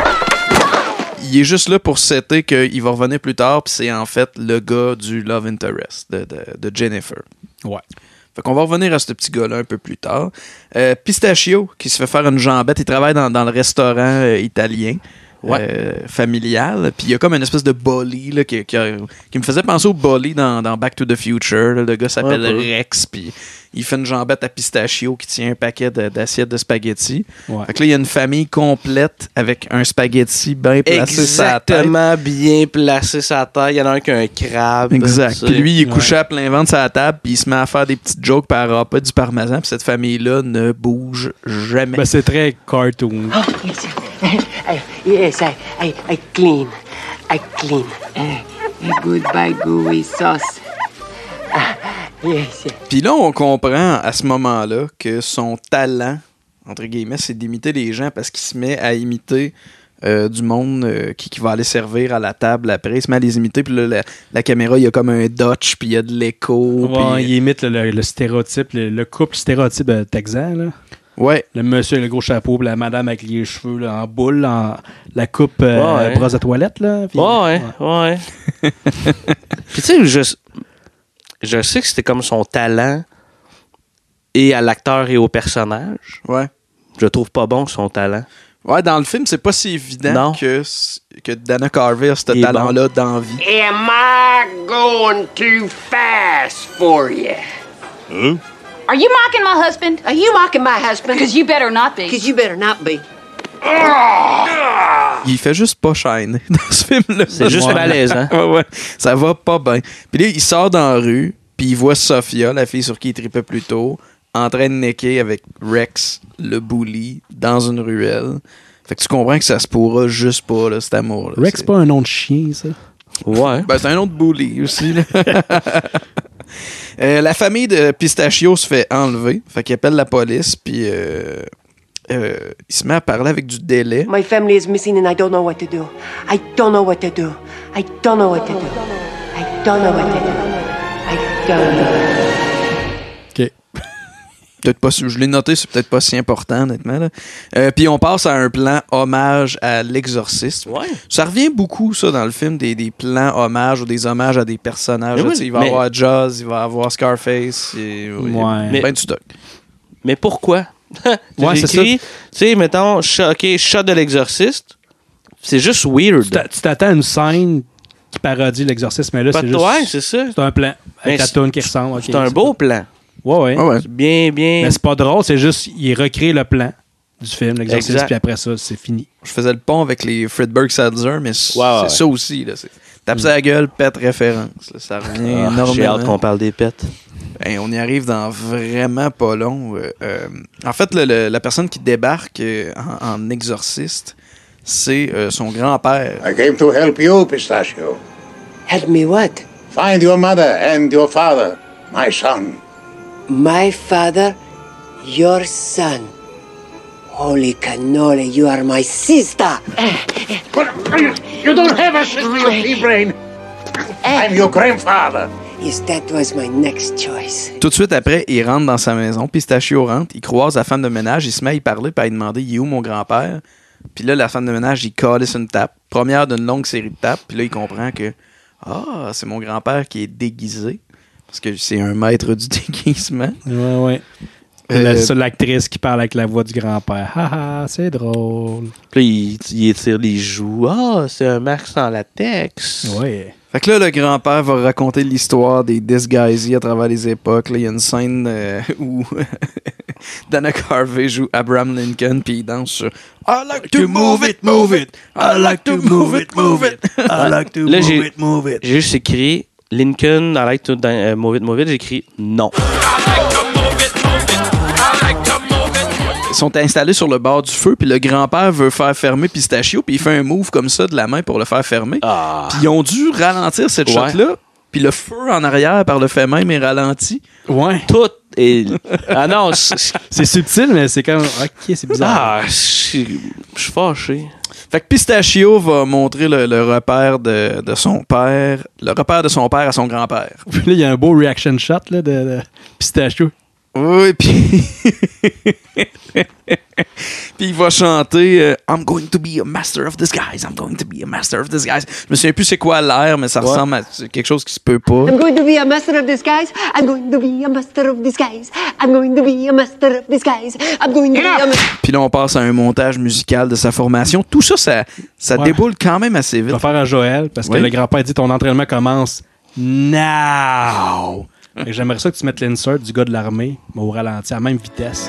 Il est juste là pour setter qu'il va revenir plus tard, puis c'est en fait le gars du Love Interest de, de, de Jennifer. Ouais. Fait qu'on va revenir à ce petit gars-là un peu plus tard. Euh, Pistachio, qui se fait faire une jambette, il travaille dans, dans le restaurant euh, italien. Ouais. euh, familial. Puis il y a comme une espèce de bully là, qui, qui, a- qui me faisait penser au bully dans, dans Back to the Future. là. Le gars s'appelle Un peu. Rex. Puis il fait une jambette à Pistachio qui tient un paquet de- d'assiettes de spaghettis. Ouais. Fait que là, il y a une famille complète avec un spaghetti bien placé sur la tête. Exactement bien placé sa tête. Il y en a un qui a un crabe. Exact. tu sais. Puis lui, il est Ouais. couché à plein ventre sur la table, puis il se met à faire des petites jokes par rapport du parmesan, puis cette famille-là ne bouge jamais. Ben, c'est très cartoon. Oh, yes. I, yes, I, I, I clean. I clean. Goodbye, gooey sauce. Ah, yes, yes. Puis là, on comprend à ce moment-là que son talent, entre guillemets, c'est d'imiter les gens parce qu'il se met à imiter euh, du monde euh, qui, qui va aller servir à la table après. Il se met à les imiter, puis là, la, la caméra, il y a comme un Dutch, puis il y a de l'écho. Ouais, puis- il imite le, le- le stéréotype, le, le couple stéréotype euh, texan. Là. Ouais. Le monsieur avec le gros chapeau, puis la madame avec les cheveux là, en boule, en, la coupe euh, Ouais. brosse à toilette. Là, puis- Ouais, ouais. Puis tu sais, je, je sais que c'était comme son talent et à l'acteur et au personnage. Ouais. Je trouve pas bon son talent. Ouais, dans le film, c'est pas si évident Non. que, que Dana Carvey a ce Il est talent-là dans la vie. Am I going too fast for you? Are you mocking my husband? Are you mocking my husband? Because you better not be. Because you better not be. Il fait juste pas shine dans ce film-là. C'est juste Ouais. malaisant. Ouais, ouais. Ça va pas bien. Puis là, il sort dans la rue, puis il voit Sophia, la fille sur qui il tripait plus tôt, en train de necker avec Rex, le bully, dans une ruelle. Fait que tu comprends que ça se pourra juste pas, là, cet amour-là. Rex, C'est- pas un nom de chien, ça. Ouais. Ben, c'est un autre bully aussi, là. Euh, la famille de Pistachio se fait enlever. Fait qu'il appelle la police, puis euh, euh, il se met à parler avec du délai. My family is missing and I don't know what to do. I don't know what to do. I don't know what to do. I don't know what to do. I don't know what to do. OK. Peut-être pas, je l'ai noté, c'est peut-être pas si important, honnêtement. Là. Euh, puis on passe à un plan hommage à l'exorciste. Ouais. Ça revient beaucoup, ça, dans le film, des, des plans hommages ou des hommages à des personnages. Mais Là, oui, il va y mais... avoir Jaws, il va y avoir Scarface. Et, Ouais. Il y a Mais- plein de stock. Mais pourquoi? Ouais, J'ai c'est écrit, tu sais, mettons, shot, OK, shot de l'exorciste. C'est juste weird. Tu t'a- tu t'attends à une scène qui parodie l'exorcisme, mais là, Pas c'est de- juste... ouais, c'est ça. C'est un plan avec Mais la c'est- toune qui ressemble. ok, C'est un beau plan. Ouais, ouais. Ah ouais. C'est bien, bien. Mais c'est pas drôle, c'est juste, il recrée le plan du film, l'exorciste, Exact. puis après ça, c'est fini. Je faisais le pont avec les Fredberg Sadler, mais c- Ouais, c'est ouais. ça aussi. Là, c'est, tape sa gueule, pète référence. Là, ça revient Ah, énormément. j'ai hâte qu'on parle des pets. Ben, on y arrive dans vraiment pas long. Euh, euh, en fait, le- le- la personne qui débarque euh, en, en exorciste, c'est euh, son grand-père. I came to help you, Pistachio. Help me what? Find your mother and your father, my son. My father, your son. Holy cannoli, you are my sister. You don't have a sister, you pea-brain. I'm your grandfather. Yes, that was my next choice. Tout de suite après, il rentre dans sa maison. Pistachio rentre, il croise la femme de ménage, il se met à y parler, puis à y demander il est où mon grand-père. Puis là, la femme de ménage, il calisse une tape. Première d'une longue série de tapes. Puis là, il comprend que ah, c'est mon grand-père qui est déguisé. Parce que c'est un maître du déguisement. Ouais, ouais. Euh, La seule actrice qui parle avec la voix du grand-père. Haha, c'est drôle. Puis là, il, il étire les joues. Ah, c'est un Max en latex. Ouais. Fait que là, le grand-père va raconter l'histoire des disguisés à travers les époques. Là, il y a une scène euh, où Dana Carvey joue Abraham Lincoln puis il danse sur I like to move it, move it. I like to move it, move it. I like to Là, move j'ai, it, move it. j'ai juste écrit Lincoln, I like to uh, move it, move it. J'ai écrit non. Ils sont installés sur le bord du feu, puis le grand-père veut faire fermer Pistachio, puis il fait un move comme ça de la main pour le faire fermer. Ah. Puis ils ont dû ralentir cette Ouais. shot-là, puis le feu en arrière par le fait même est ralenti. Ouais. Tout est. Ah non, c'est. C'est subtil, mais c'est comme. Ok, c'est bizarre. Ah, je suis je suis fâché. Fait que Pistachio va montrer le, le repère de, de son père, le repère de son père à son grand-père. Puis là, il y a un beau reaction shot là, de, de Pistachio. Oui, puis puis il va chanter euh, I'm going to be a master of disguise, I'm going to be a master of disguise. Je me souviens plus c'est quoi l'air, mais ça Ouais. ressemble à c'est quelque chose qui se peut pas. I'm going to be a master of disguise. I'm going to be a master of disguise. I'm going to be a master of disguise. I'm going to be a master. Puis là, on passe à un montage musical de sa formation. Tout ça, ça, ça Ouais. déboule quand même assez Je vite. vais faire à Joël parce que Oui. le grand-père dit ton entraînement commence now. Fait que j'aimerais ça que tu mettes l'insert du gars de l'armée, mais au ralenti, à la même vitesse.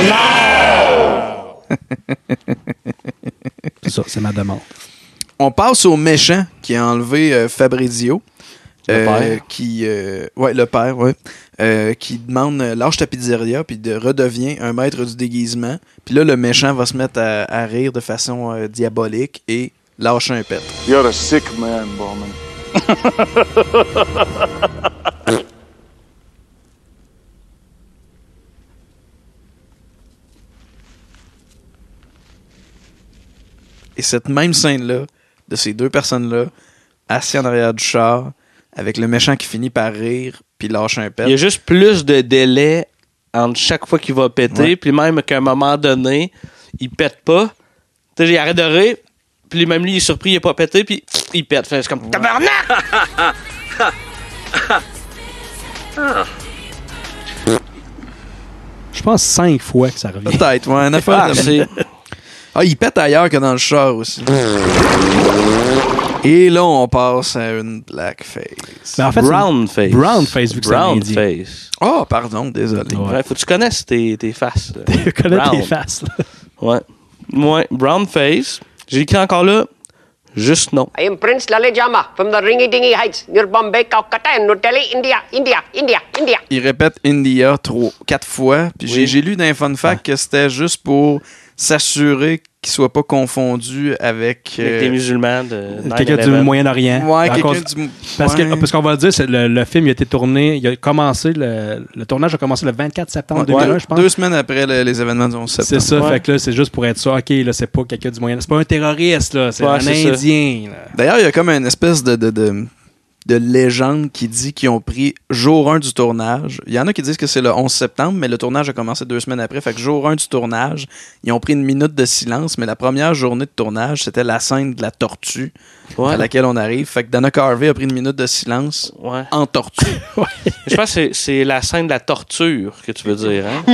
C'est ça, c'est ma demande. On passe au méchant qui a enlevé euh, Fabrizio. Le euh, père. Qui, euh, ouais, le père, ouais. Euh, qui demande euh, lâche ta pizzeria, puis de redevient un maître du déguisement. Puis là, le méchant va se mettre à, à rire de façon euh, diabolique et lâche un pet. You're a sick man, Bowman. Et cette même scène-là, de ces deux personnes-là, assis en arrière du char, avec le méchant qui finit par rire, puis lâche un pet. Il y a juste plus de délai entre chaque fois qu'il va péter, Ouais. puis même qu'à un moment donné, il pète pas. Tu sais, il arrête de rire, puis même lui, il est surpris, il est pas pété, puis il pète. Fait, c'est comme tabarnak! Je pense cinq fois que ça revient. Peut-être, ouais, une affaire Ah, de- c'est- Ah, il pète ailleurs que dans le char aussi. Et là, on passe à une blackface. Mais en fait, Brown face. Brown face, vu que c'est un Brown Indien. face. Oh, pardon, désolé. Ouais. Ouais, faut que tu connaisses tes, tes faces. là. Je connais Brown. tes faces. Là. Ouais. Ouais, brown face. J'ai écrit encore là, juste non. I am Prince Lalejama from the Ringy Dingy Heights near Bombay, Calcutta, and New Delhi, India, India, India, India. Il répète India trop, quatre fois. Puis j'ai, Oui. j'ai lu dans un fun fact que c'était juste pour s'assurer qu'il soit pas confondu avec... Avec euh, des musulmans de Quelqu'un du Moyen-Orient. Ouais, À quelqu'un cause- du... Parce ouais. que parce qu'on va le dire, c'est le, le film il a été tourné, il a commencé le, le tournage a commencé le vingt-quatre septembre Ouais, deux mille un, je pense. Deux semaines après le- les événements du onze septembre. C'est ça, Ouais. fait que là c'est juste pour être sûr, ok là c'est pas quelqu'un du Moyen-Orient, c'est pas un terroriste là, c'est Ouais, un c'est ça. Indien. Là. D'ailleurs, il y a comme une espèce de, de, de, de légende qui dit qu'ils ont pris jour un du tournage. Il y en a qui disent que c'est le onze septembre, mais le tournage a commencé deux semaines après. Fait que jour un du tournage, ils ont pris une minute de silence, mais la première journée de tournage, c'était la scène de la tortue Ouais. à laquelle on arrive. Fait que Dana Carvey a pris une minute de silence Ouais. en tortue. Je pense que c'est- c'est la scène de la torture que tu veux dire, hein?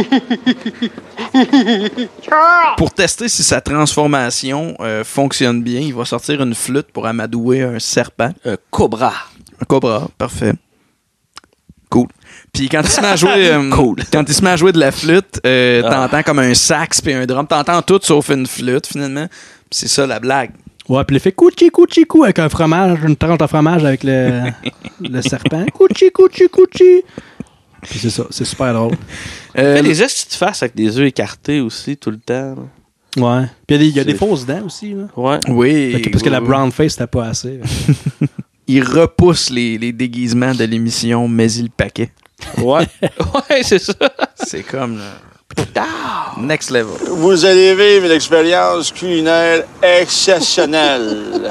Pour tester si sa transformation euh, fonctionne bien, il va sortir une flûte pour amadouer un serpent. Un cobra. Un cobra, parfait. Cool. Puis quand il se met à jouer, euh, Cool. quand il se met à jouer de la flûte, euh, Ah. t'entends comme un sax puis un drum. T'entends tout sauf une flûte, finalement. Puis c'est ça la blague. Ouais, puis il fait couchi couchi cou avec un fromage, une tranche de fromage avec le, le serpent. Couchi couchi couchi. Puis c'est ça, c'est super drôle. Il fait des gestes de face avec des yeux écartés aussi tout le temps. là. Ouais. Puis il y a des, il y a des C'est- fausses dents aussi là. Ouais. Oui. Fait que- parce que oui, la oui. brown face c'était pas assez. Il repousse les, les déguisements de l'émission Mais il le paquet. Ouais. ouais, c'est ça. C'est comme le next level. Vous allez vivre une expérience culinaire exceptionnelle.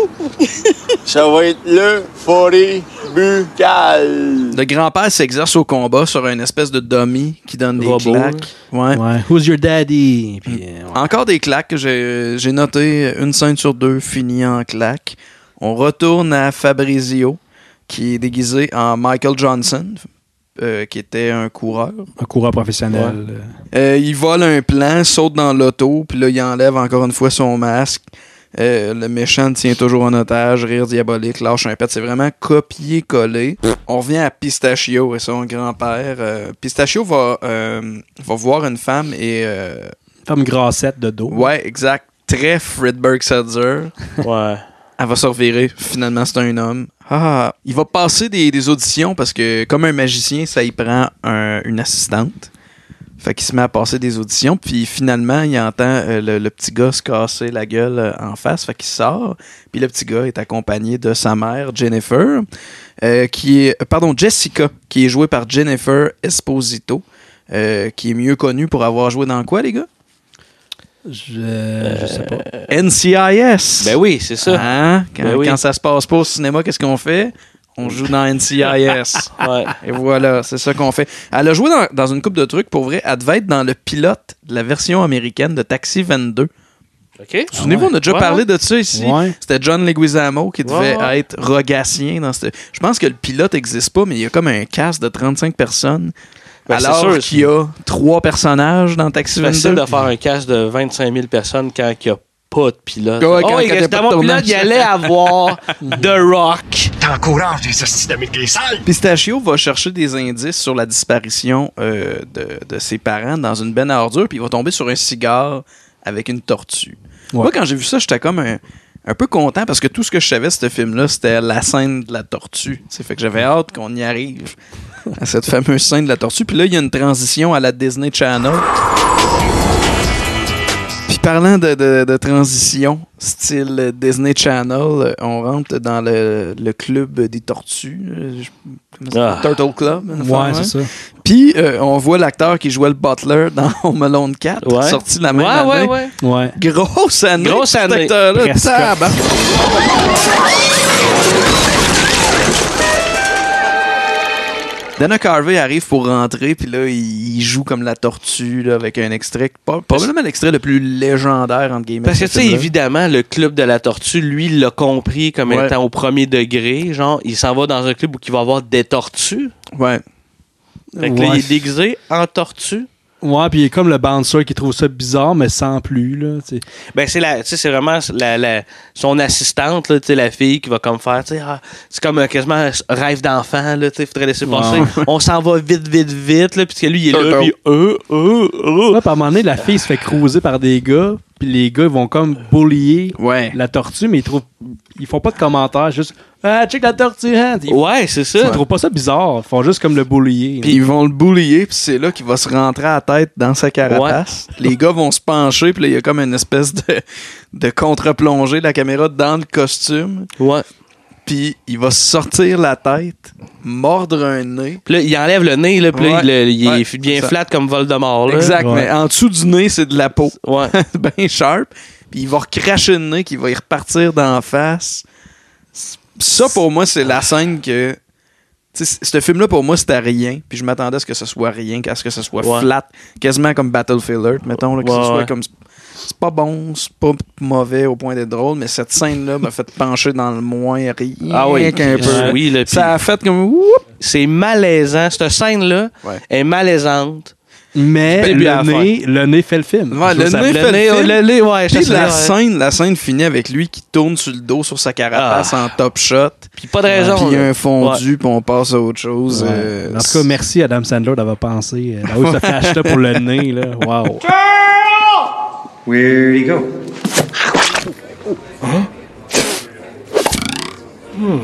Ça va être le forêt buccal. Le grand-père s'exerce au combat sur une espèce de dummy qui donne des Robot, claques. Ouais. Ouais. Who's your daddy? Puis, euh, ouais. Encore des claques que j'ai, j'ai noté une scène sur deux finie en claques. On retourne à Fabrizio, qui est déguisé en Michael Johnson, euh, qui était un coureur. Un coureur professionnel. euh. Euh, il vole un plan, saute dans l'auto, puis là, il enlève encore une fois son masque. Euh, le méchant le tient toujours en otage, rire diabolique, lâche un pet. C'est vraiment copier-coller. On revient à Pistachio et son grand-père. Euh, Pistachio va, euh, va voir une femme et... euh, Comme grassette de dos. ouais, exact. Très Fredberg-Seltzer. Ouais. Elle va se revirer. Finalement, c'est un homme. Ah, il va passer des, des auditions parce que, comme un magicien, ça y prend un- une assistante. Fait qu'il se met à passer des auditions. Puis finalement, il entend euh, le, le petit gars se casser la gueule euh, en face. Fait qu'il sort. Puis le petit gars est accompagné de sa mère, Jennifer, euh, qui est, pardon, Jessica, qui est jouée par Jennifer Esposito, euh, qui est mieux connue pour avoir joué dans quoi, les gars? Je, je sais pas. N C I S. Ben oui, c'est ça. Hein? Quand, Ben oui. quand ça se passe pas au cinéma, qu'est-ce qu'on fait? On joue dans N C I S. Ouais. Et voilà, c'est ça qu'on fait. Elle a joué dans, dans une couple de trucs. Pour vrai, elle devait être dans le pilote de la version américaine de Taxi vingt-deux. OK. Souvenez-vous, on a déjà Ouais. parlé de ça ici. Ouais. C'était John Leguizamo qui devait Ouais, ouais. être rogassien dans cette... Je pense que le pilote n'existe pas, mais il y a comme un cast de trente-cinq personnes. Ben, c'est alors sûr, qu'il y a trois personnages dans Taxi C'est facile vingt-deux. de faire un cast de vingt-cinq mille personnes quand il n'y a pas de pilote. Ouais, quand- oh, quand et il y a dans pas de mon tournage. pilote, il allait avoir The Rock. T'encourages les hosties d'amis des salles. Pistachio va chercher des indices sur la disparition euh, de, de ses parents dans une benne à ordures, puis il va tomber sur un cigare avec une tortue. Ouais. Moi, quand j'ai vu ça, j'étais comme un, un peu content parce que tout ce que je savais de ce film-là, c'était la scène de la tortue. T'sais, fait que j'avais hâte qu'on y arrive à cette fameuse scène de la tortue. Puis là, il y a une transition à la Disney Channel. Puis parlant de, de, de transition, style Disney Channel, on rentre dans le, le club des tortues. euh, je- comment ça s'appelle? Ah. Turtle Club. une Ouais, fois, c'est ça. Puis euh, on voit l'acteur qui jouait le Butler dans Home Alone quatre, Ouais. sorti la même Ouais, année. ouais, ouais. Ouais. Grosse année. Grosse cet année. acteur-là. Presque. Tabarnak. Dana Carvey arrive pour rentrer, puis là, il, il joue comme la tortue, là, avec un extrait, pas- probablement l'extrait le plus légendaire, entre guillemets. Parce que, de ce tu sais, film-là. évidemment, le club de la tortue, lui, il l'a compris comme Ouais. étant au premier degré. Genre, il s'en va dans un club où il va avoir des tortues. Ouais. Fait que là, Ouais. il est déguisé en tortue. Ouais, puis il est comme le bouncer qui trouve ça bizarre, mais sans plus, là. tu sais. Ben, c'est la, tu sais, c'est vraiment la, la, son assistante, là, tu sais, la fille qui va comme faire, tu sais, ah, c'est comme euh, quasiment un rêve d'enfant, là, tu sais, faudrait laisser passer. Ouais. On s'en va vite, vite, vite, là, puisque lui, il est là, Turtle. puis euh, euh, euh. Là, puis à un moment donné, la fille se fait cruiser par des gars, puis les gars ils vont comme bullier ouais. la tortue, mais ils trouvent, ils font pas de commentaires, juste ah check la tortue, hein. Ils, ouais, c'est ça. Ils ouais. trouvent pas ça bizarre, ils font juste comme le bullier. Puis ils vont le bullier, puis c'est là qu'il va se rentrer à la tête dans sa carapace. Ouais. Les gars vont se pencher, puis là il y a comme une espèce de, de contre-plongée de la caméra dans le costume. Ouais. Puis il va sortir la tête, mordre un nez. Puis là, il enlève le nez, là, puis ouais. là, il, il ouais, est bien flat comme Voldemort. Là. Exact, ouais. mais en dessous du nez, c'est de la peau. Ouais. Bien sharp. Puis il va recracher le nez, qu'il va y repartir d'en face. Ça, pour moi, c'est la scène que... Tu sais, ce film-là, pour moi, c'était rien. Puis je m'attendais à ce que ce soit rien, à ce que ce soit ouais. flat. Quasiment comme Battlefield Earth, mettons. Là, que ouais, ce soit ouais. comme... C'est pas bon, c'est pas mauvais au point d'être drôle, mais cette scène-là m'a fait pencher dans le moins rien ah oui, qu'un peu. Oui, là, ça a fait comme... Whoop! C'est malaisant. Cette scène-là ouais. est malaisante. Mais le nez, le nez fait le film. Ouais, le nez fait le, nez, film. Le nez, ouais, Puis la, ouais. scène, la scène finit avec lui qui tourne sur le dos sur sa carapace ah. en top shot. Puis pas de raison. Puis un fondu, ouais. puis on passe à autre chose. Ouais. Euh, en tout cas, merci Adam Sandler d'avoir pensé. Euh, d'avoir ce flash-là pour le nez. Là. Wow. Where'd he go? Huh? Hmm.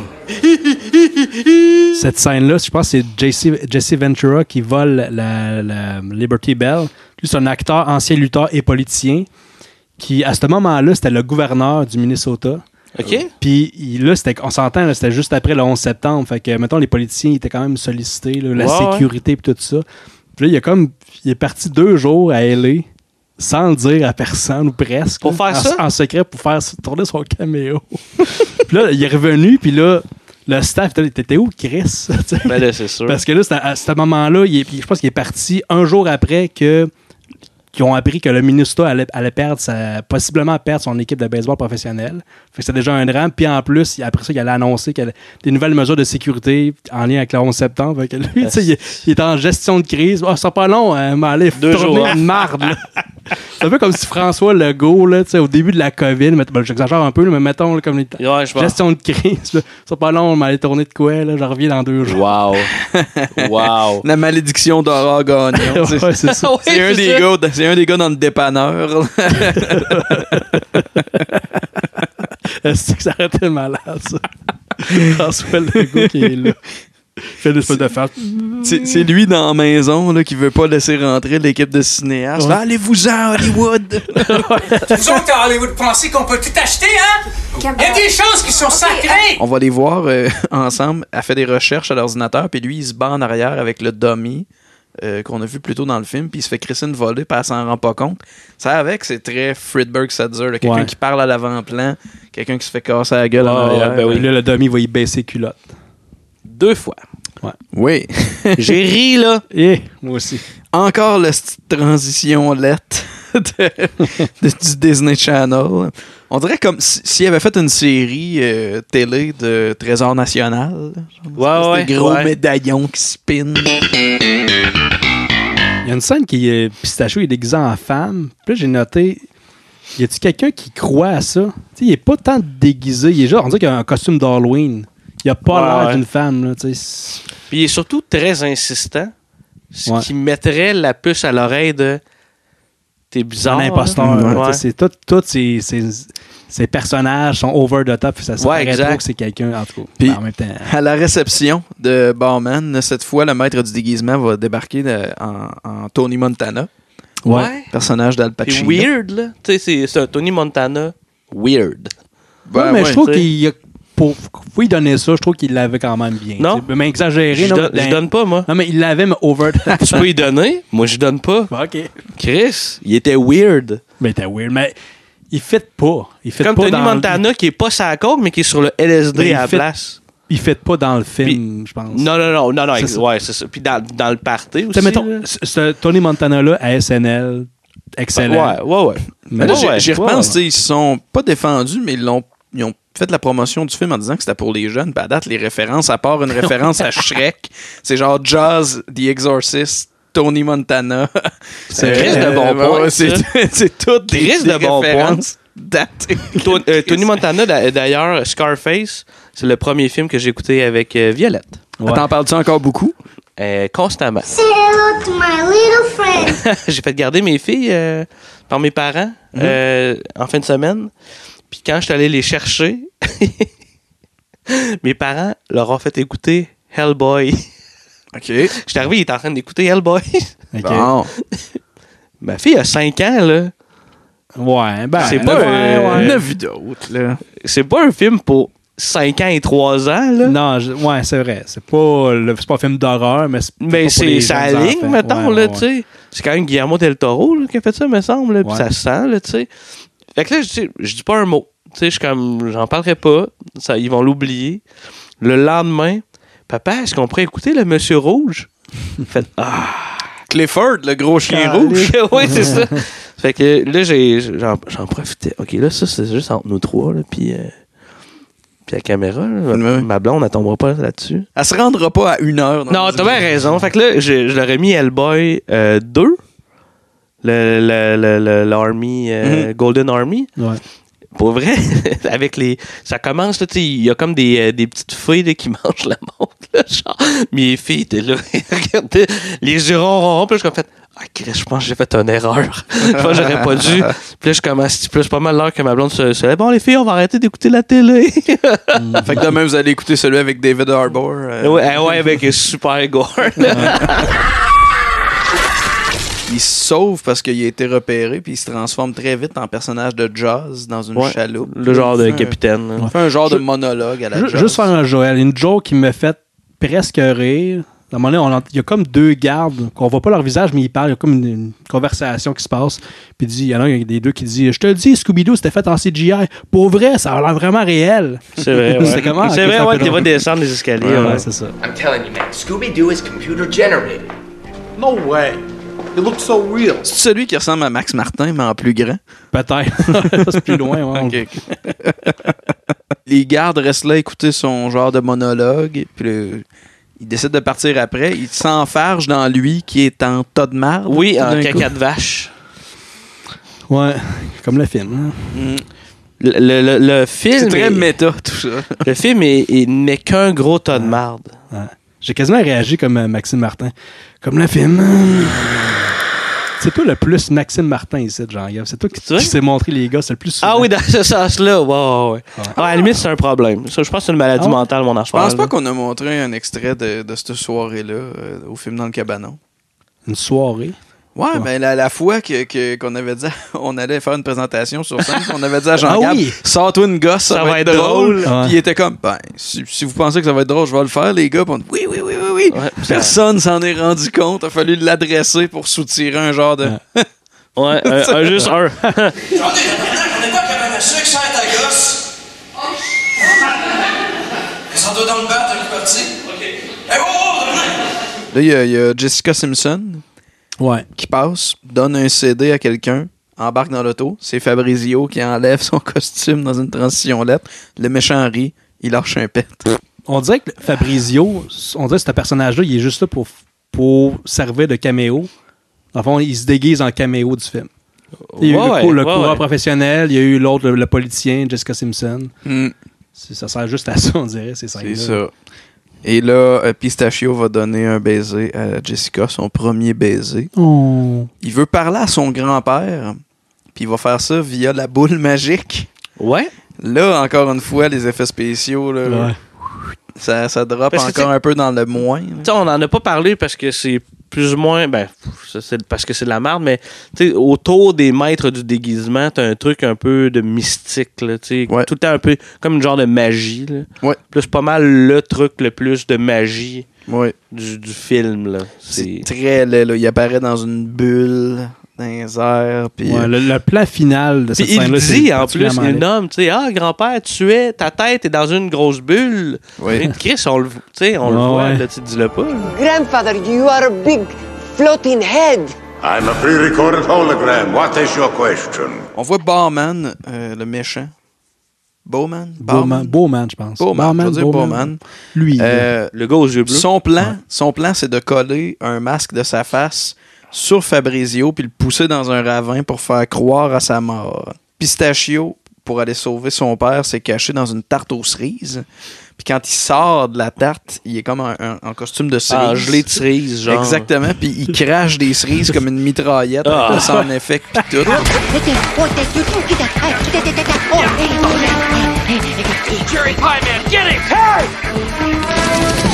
Cette scène-là, je pense que c'est Jesse, Jesse Ventura qui vole la, la Liberty Bell. Lui, c'est un acteur, ancien lutteur et politicien qui, à ce moment-là, c'était le gouverneur du Minnesota. OK. Puis là, c'était, on s'entend, là, c'était juste après le onze septembre. Fait que, mettons, les politiciens étaient quand même sollicités, là, la ouais, sécurité et tout ça. Puis là, il, a comme, il est parti deux jours à L A sans le dire à personne ou presque. Pour faire en, ça? En secret pour faire tourner son caméo. Puis là, il est revenu, puis là, le staff, t'étais où, Chris? Ben là, c'est sûr. Parce que là, à, à ce moment-là, il est, je pense qu'il est parti un jour après que qu'ils ont appris que le Minnesota allait, allait perdre sa, possiblement perdre son équipe de baseball professionnelle. Fait que c'était déjà un drame. Puis en plus, après ça, il allait annoncer qu'il y avait des nouvelles mesures de sécurité en lien avec le onze septembre. Fait que lui, tu sais, il, il est en gestion de crise. Ah, oh, ça sera pas long, hein, mais allez, Deux tourner jours. une marde. Là. C'est un peu comme si François Legault, là, au début de la COVID, mais, ben, j'exagère un peu, là, mais mettons là, comme les, ouais, gestion de crise. Là, ça pas long, on m'allait tourner de quoi, là, je reviens dans deux jours. Wow. Wow. La malédiction d'Aurore Gagnon. Ouais, c'est ça. C'est, ouais, un c'est, des ça. Gars, c'est un des gars dans le dépanneur. Est-ce que ça aurait été malade, ça? François Legault qui est là. Fait une espèce de face. C'est, c'est lui dans la maison là, qui veut pas laisser rentrer l'équipe de cinéastes. Ouais. Allez-vous-en, Hollywood! Vous autres à Hollywood, pensez qu'on peut tout acheter, hein? Il y a des choses qui sont sacrées! On va les voir euh, ensemble. Elle fait des recherches à l'ordinateur, puis lui, il se bat en arrière avec le dummy euh, qu'on a vu plus tôt dans le film, puis il se fait crisser une volée, puis elle s'en rend pas compte. Ça avec, c'est très Friedberg-Setzer, là, quelqu'un ouais. qui parle à l'avant-plan, quelqu'un qui se fait casser la gueule oh, en arrière. Ben oui. Là, le dummy va y baisser culotte. Deux fois. Ouais. Oui. J'ai ri, là. Et moi aussi. Encore la petite transition lette de, de, du Disney Channel. On dirait comme si, s'il avait fait une série euh, télé de Trésor National. Ouais, ouais. Des gros ouais. médaillons qui spinent. Il y a une scène qui est Pistacho, il est déguisé en femme. Puis là, j'ai noté, y a-tu quelqu'un qui croit à ça? Tu sais, il est pas tant déguisé. Il est genre, on dirait qu'il a un costume d'Halloween. Il a pas ouais, l'air ouais. d'une femme, là, tu sais. Puis il est surtout très insistant, ce ouais. qui mettrait la puce à l'oreille de t'es bizarre. Un imposteur. Ouais. Ouais. C'est tout, tout ces, ces, ces personnages sont over the top, ça se ouais, paraît trop que c'est quelqu'un en tout cas. Puis, en même temps. À la réception de Barman, cette fois, le maître du déguisement va débarquer de, en, en Tony Montana. Ouais. Personnage d'Al Pacino. C'est weird, là. Tu sais, c'est, c'est un Tony Montana weird. Ben, ouais, mais ouais, je trouve qu'il a Pour, pour lui donner ça, je trouve qu'il l'avait quand même bien. Non. Mais exagéré. Je, non, don, je donne pas, moi. Non, mais il l'avait, mais over. Tu peux y donner? Moi, je donne pas. OK. Chris, il était weird. Mais il était weird. Mais il fit pas. Il fit Comme pas Tony dans Montana, le... qui est pas sa coke, mais qui est sur le L S D mais à la fit, place. Il fit pas dans le film, je pense. Non, non, non. non, non c'est ouais, c'est ça. Puis dans, dans le party aussi. Mettons, ce Tony Montana-là à S N L, excellent. Ouais, ouais, ouais. Mais là, ouais, j'y, ouais, j'y repense, ouais, ouais. Ils sont pas défendus, mais ils l'ont. Ils ont fait la promotion du film en disant que c'était pour les jeunes. Puis à date, les références, à part une référence à Shrek, c'est genre Jaws, The Exorcist, Tony Montana. C'est risque de bon point. Ouais, c'est, c'est toutes des, risque des de bon références datées. Tony, euh, Tony Montana, d'ailleurs, Scarface, c'est le premier film que j'ai écouté avec euh, Violette. Ouais. T'en parles-tu encore beaucoup? Euh, constamment. Say hello to my little friend. J'ai fait garder mes filles euh, par mes parents mm-hmm. euh, en fin de semaine. Puis quand je suis allé les chercher, mes parents leur ont fait écouter Hellboy. OK. Je suis arrivé, il était en train d'écouter Hellboy. OK. Bon. Ma fille a cinq ans, là. Ouais, ben... C'est pas ouais, un... ouais. Une vu d'autres, là. C'est pas un film pour cinq ans et trois ans, là. Non, je... ouais, c'est vrai. C'est pas, le... c'est pas un film d'horreur, mais c'est... Mais c'est ça ligne, mettons, ouais, là, ouais, tu sais. C'est quand même Guillermo del Toro là, qui a fait ça, me semble, là, puis ouais. ça se sent, là, tu sais. Fait que là, je, je dis pas un mot. Tu sais, je suis comme... J'en parlerai pas. Ça, ils vont l'oublier. Le lendemain, papa, est-ce qu'on pourrait écouter le Monsieur Rouge? Fait ah... Clifford, le gros chien Calé. rouge. Oui, c'est ça. Fait que là, j'ai, j'en, j'en profitais. OK, là, ça, c'est juste entre nous trois, là, puis... Euh, puis la caméra, là, oui. ma blonde, elle tombera pas là-dessus. Elle se rendra pas à une heure. Non, t'as bien raison. Fait que là, je, je leur ai mis Hellboy euh, deux, le, le, le, le, l'Army, euh, mm-hmm. Golden Army. Ouais. Pour vrai, avec les... Ça commence, là, tu sais, il y a comme des, euh, des petites filles là, qui mangent la montre, là, genre. Mes filles étaient là, regardaient les yeux ronds, puis là, je suis comme fait... Ah, Chris, je pense que j'ai fait une erreur. Je pense que j'aurais pas dû. Puis là, je commence... Puis là, c'est pas mal l'heure que ma blonde se... se bon, les filles, on va arrêter d'écouter la télé. mm. Fait que demain, vous allez écouter celui avec David Harbour. Euh... Ouais, ouais, avec super gore. Il se sauve parce qu'il a été repéré, puis il se transforme très vite en personnage de Jaws dans une ouais, chaloupe. Le genre de un, capitaine. On fait un genre je, de monologue à la je, Jaws. Juste faire un Joël. Une joke qui me fait presque rire. À un moment donné, on, il y a comme deux gardes qu'on voit pas leur visage, mais ils parlent. Il y a comme une, une conversation qui se passe. Puis il y en a un des deux qui dit « Je te le dis, Scooby-Doo, c'était fait en C G I. Pour vrai, ça a l'air vraiment réel. » C'est vrai, ouais. C'est, comment, c'est vrai, ouais, tu vas descendre les escaliers. Ouais, ouais. ouais, c'est ça. I'm telling you, man, Scooby-Doo is computer generated. No way. It looks so real. C'est celui qui ressemble à Max Martin, mais en plus grand. Peut-être. C'est plus loin. Ouais. Okay. Les gardes restent là à écouter son genre de monologue. Puis le... il décide de partir après. Il s'enfarge dans lui qui est en tas de marde. Oui, en caca de vache. Ouais, comme le film. Mm. Le, le, le, le film... C'est très est... méta, tout ça. Le film est, est, n'est qu'un gros tas de marde. Ouais. J'ai quasiment réagi comme euh, Maxime Martin. Comme le film... C'est toi le plus Maxime Martin ici, Jean-Yves. C'est toi qui, qui s'est montré les gars, c'est le plus souvent. Ah oui, dans ce sens-là, wow, ouais. ouais. Ah, à la limite, c'est un problème. Ça, je pense que c'est une maladie ah, mentale, mon affaire. Je pense pas là. Qu'on a montré un extrait de, de cette soirée-là euh, au film Dans le Cabanon. Une soirée? Ouais, mais ouais. la, la fois que, que, qu'on avait dit, on allait faire une présentation sur scène, on avait dit à Jean-Gab, ah oui. Sors-toi une gosse, ça, ça va, va être drôle. drôle. Ouais. Puis il était comme, ben, si, si vous pensez que ça va être drôle, je vais le faire, les gars. Puis on dit, oui, oui, oui, oui, oui. Ouais, personne s'en est rendu compte. Il a fallu l'adresser pour soutirer un genre de. Ouais, ouais un, un, juste un. J'en ai, on est pas capable de sucre, ça ta gosse. Elle s'en doit dans le bat, elle est partie. OK. Hey, wow, wow, là, il y, a, il y a Jessica Simpson. Ouais. Qui passe, donne un C D à quelqu'un, embarque dans l'auto. C'est Fabrizio qui enlève son costume dans une transition lettre. Le méchant rit, il lâche un pet. On dirait que Fabrizio, on dirait que ce personnage-là, il est juste là pour, pour servir de caméo. En fond, il se déguise en caméo du film. Il y a eu ouais, le, le ouais, coureur ouais. professionnel, il y a eu l'autre, le, le politicien, Jessica Simpson. Mm. Ça sert juste à ça, on dirait, ces scènes-là. C'est ça. Et là, euh, Pistachio va donner un baiser à Jessica, son premier baiser. Oh. Il veut parler à son grand-père, puis il va faire ça via la boule magique. Ouais. Là, encore une fois, les effets spéciaux, là, ouais. ça, ça drop parce encore un peu dans le moins. On n'en a pas parlé parce que c'est plus ou moins... Ben, c'est parce que c'est de la merde, mais autour des maîtres du déguisement, t'as un truc un peu de mystique, là, ouais. Tout le temps un peu comme une genre de magie. Là. Ouais. C'est pas mal le truc le plus de magie ouais. du, du film. Là. C'est... c'est très laid. Là. Il apparaît dans une bulle... dans les airs. Puis ouais, le, le plan final de cette puis scène-là, il dit en plus, il nomme, tu sais, ah, grand-père, tu es, ta tête est dans une grosse bulle. Oui. Chris, on le, on oh, le voit, ouais. Là, tu dis-le pas. Là. Grandfather, you are a big floating head. I'm a pre-recorded hologram. What is your question? On voit Bowman, euh, le méchant. Bowman? Bowman, Bowman, je pense. Bowman, Bowman, je veux dire Bowman. Bowman. Lui. Euh, le gars aux yeux bleus. Son plan, ouais. son plan, c'est de coller un masque de sa face sur Fabrizio puis le pousser dans un ravin pour faire croire à sa mort. Pistachio, pour aller sauver son père, s'est caché dans une tarte aux cerises. Puis quand il sort de la tarte, il est comme en, en- en costume de cerise. En gelée de cerise, genre. Exactement. Puis il crache des cerises comme une mitraillette, Ah. avec le sound effect puis tout. Cherry Pie Man, get him! Hey!